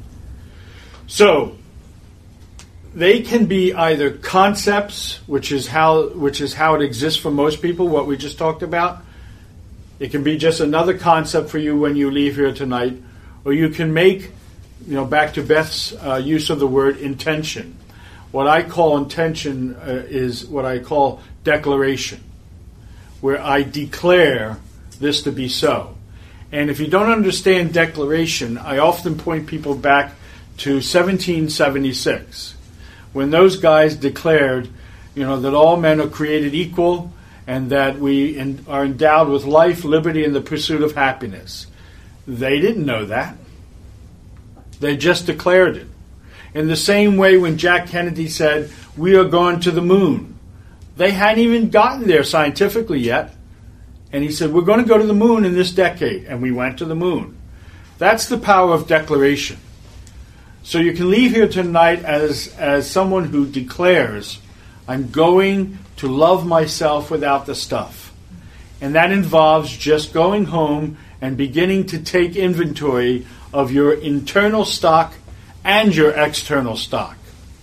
So, they can be either concepts, which is how which is how it exists for most people, what we just talked about. It can be just another concept for you when you leave here tonight, or you can make, you know, back to Beth's uh, use of the word intention. What I call intention uh, is what I call declaration, where I declare this to be so. And if you don't understand declaration, I often point people back to seventeen seventy-six, when those guys declared, you know, that all men are created equal and that we in, are endowed with life, liberty, and the pursuit of happiness. They didn't know that. They just declared it. In the same way when Jack Kennedy said, we are going to the moon. They hadn't even gotten there scientifically yet. And he said, we're going to go to the moon in this decade. And we went to the moon. That's the power of declaration. So you can leave here tonight as, as someone who declares, I'm going to love myself without the stuff. And that involves just going home and beginning to take inventory of your internal stock and your external stock.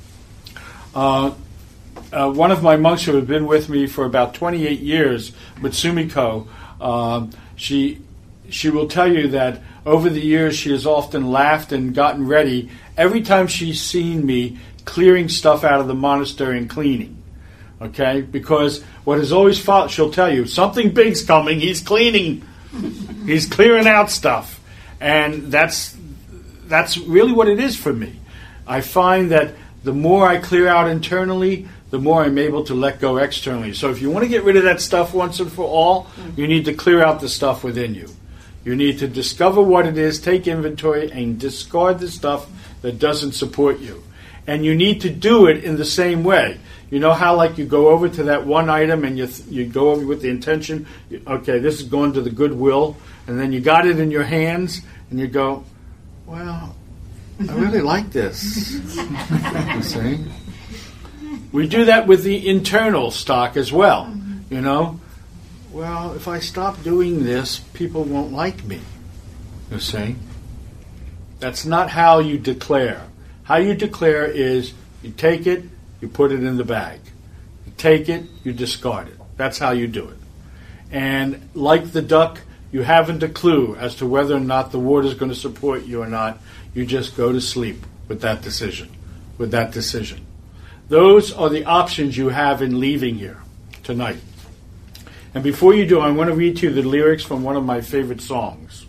Uh, uh, one of my monks who had been with me for about twenty-eight years, Mutsumiko, uh, she she will tell you that over the years she has often laughed and gotten ready every time she's seen me clearing stuff out of the monastery and cleaning. Okay? Because what has always followed, she'll tell you, something big's coming, he's cleaning, he's clearing out stuff. And that's that's really what it is for me. I find that the more I clear out internally, the more I'm able to let go externally. So if you want to get rid of that stuff once and for all, you need to clear out the stuff within you. You need to discover what it is, take inventory, and discard the stuff that doesn't support you. And you need to do it in the same way. You know how, like, you go over to that one item and you th- you go over with the intention, okay, this is going to the Goodwill, and then you got it in your hands, and you go, well, I really like this. You see? We do that with the internal stock as well. You know? Well, if I stop doing this, people won't like me. You see? That's not how you declare. How you declare is you take it, you put it in the bag. You take it, you discard it. That's how you do it. And like the duck, you haven't a clue as to whether or not the water is going to support you or not. You just go to sleep with that decision. With that decision. Those are the options you have in leaving here tonight. And before you do, I want to read to you the lyrics from one of my favorite songs.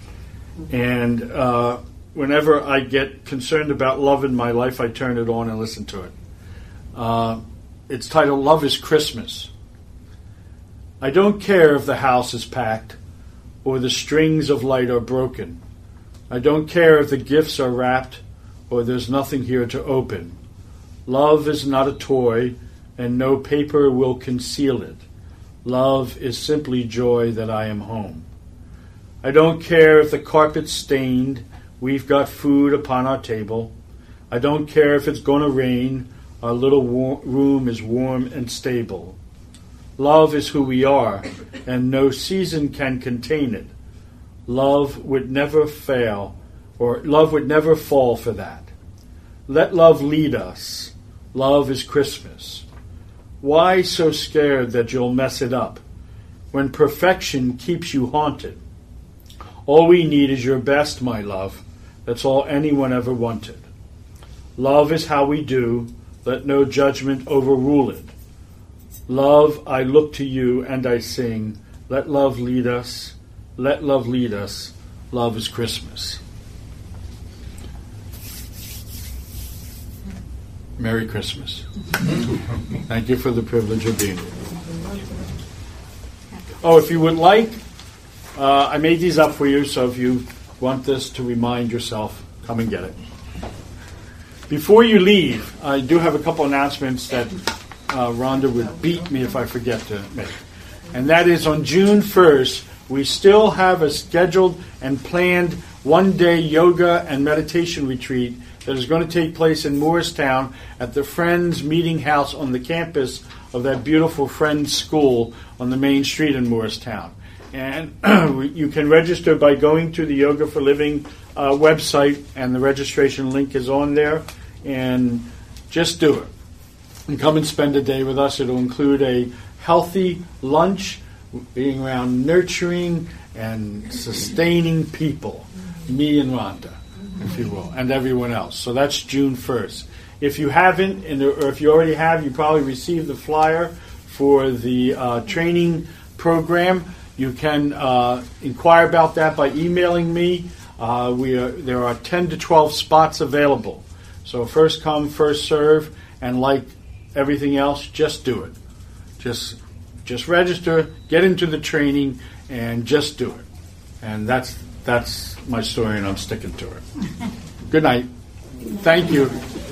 And uh, whenever I get concerned about love in my life, I turn it on and listen to it. Uh, it's titled, Love is Christmas. I don't care if the house is packed or the strings of light are broken. I don't care if the gifts are wrapped or there's nothing here to open. Love is not a toy, and no paper will conceal it. Love is simply joy that I am home. I don't care if the carpet's stained, we've got food upon our table. I don't care if it's going to rain, our little war- room is warm and stable. Love is who we are, and no season can contain it. Love would never fail, or love would never fall for that. Let love lead us. Love is Christmas. Why so scared that you'll mess it up when perfection keeps you haunted? All we need is your best, my love. That's all anyone ever wanted. Love is how we do. Let no judgment overrule it. Love, I look to you and I sing. Let love lead us. Let love lead us. Love is Christmas. Merry Christmas. Thank you for the privilege of being here. Oh, if you would like, uh, I made these up for you, so if you want this to remind yourself, come and get it. Before you leave, I do have a couple announcements that uh, Rhonda would beat me if I forget to make. And that is on June first, we still have a scheduled and planned one-day yoga and meditation retreat that is going to take place in Morristown at the Friends Meeting House on the campus of that beautiful Friends School on the main street in Morristown. And you can register by going to the Yoga for Living uh, website, and the registration link is on there. And just do it. And come and spend a day with us. It'll include a healthy lunch, being around nurturing and sustaining people, me and Rhonda, if you will, and everyone else. So that's June first. If you haven't, and or if you already have, you probably received the flyer for the uh, training program. You can uh, inquire about that by emailing me. Uh, we are, there are ten to twelve spots available. So first come, first serve, and like everything else, just do it. Just just register, get into the training, and just do it. And that's that's my story, and I'm sticking to it. Good night. Thank you.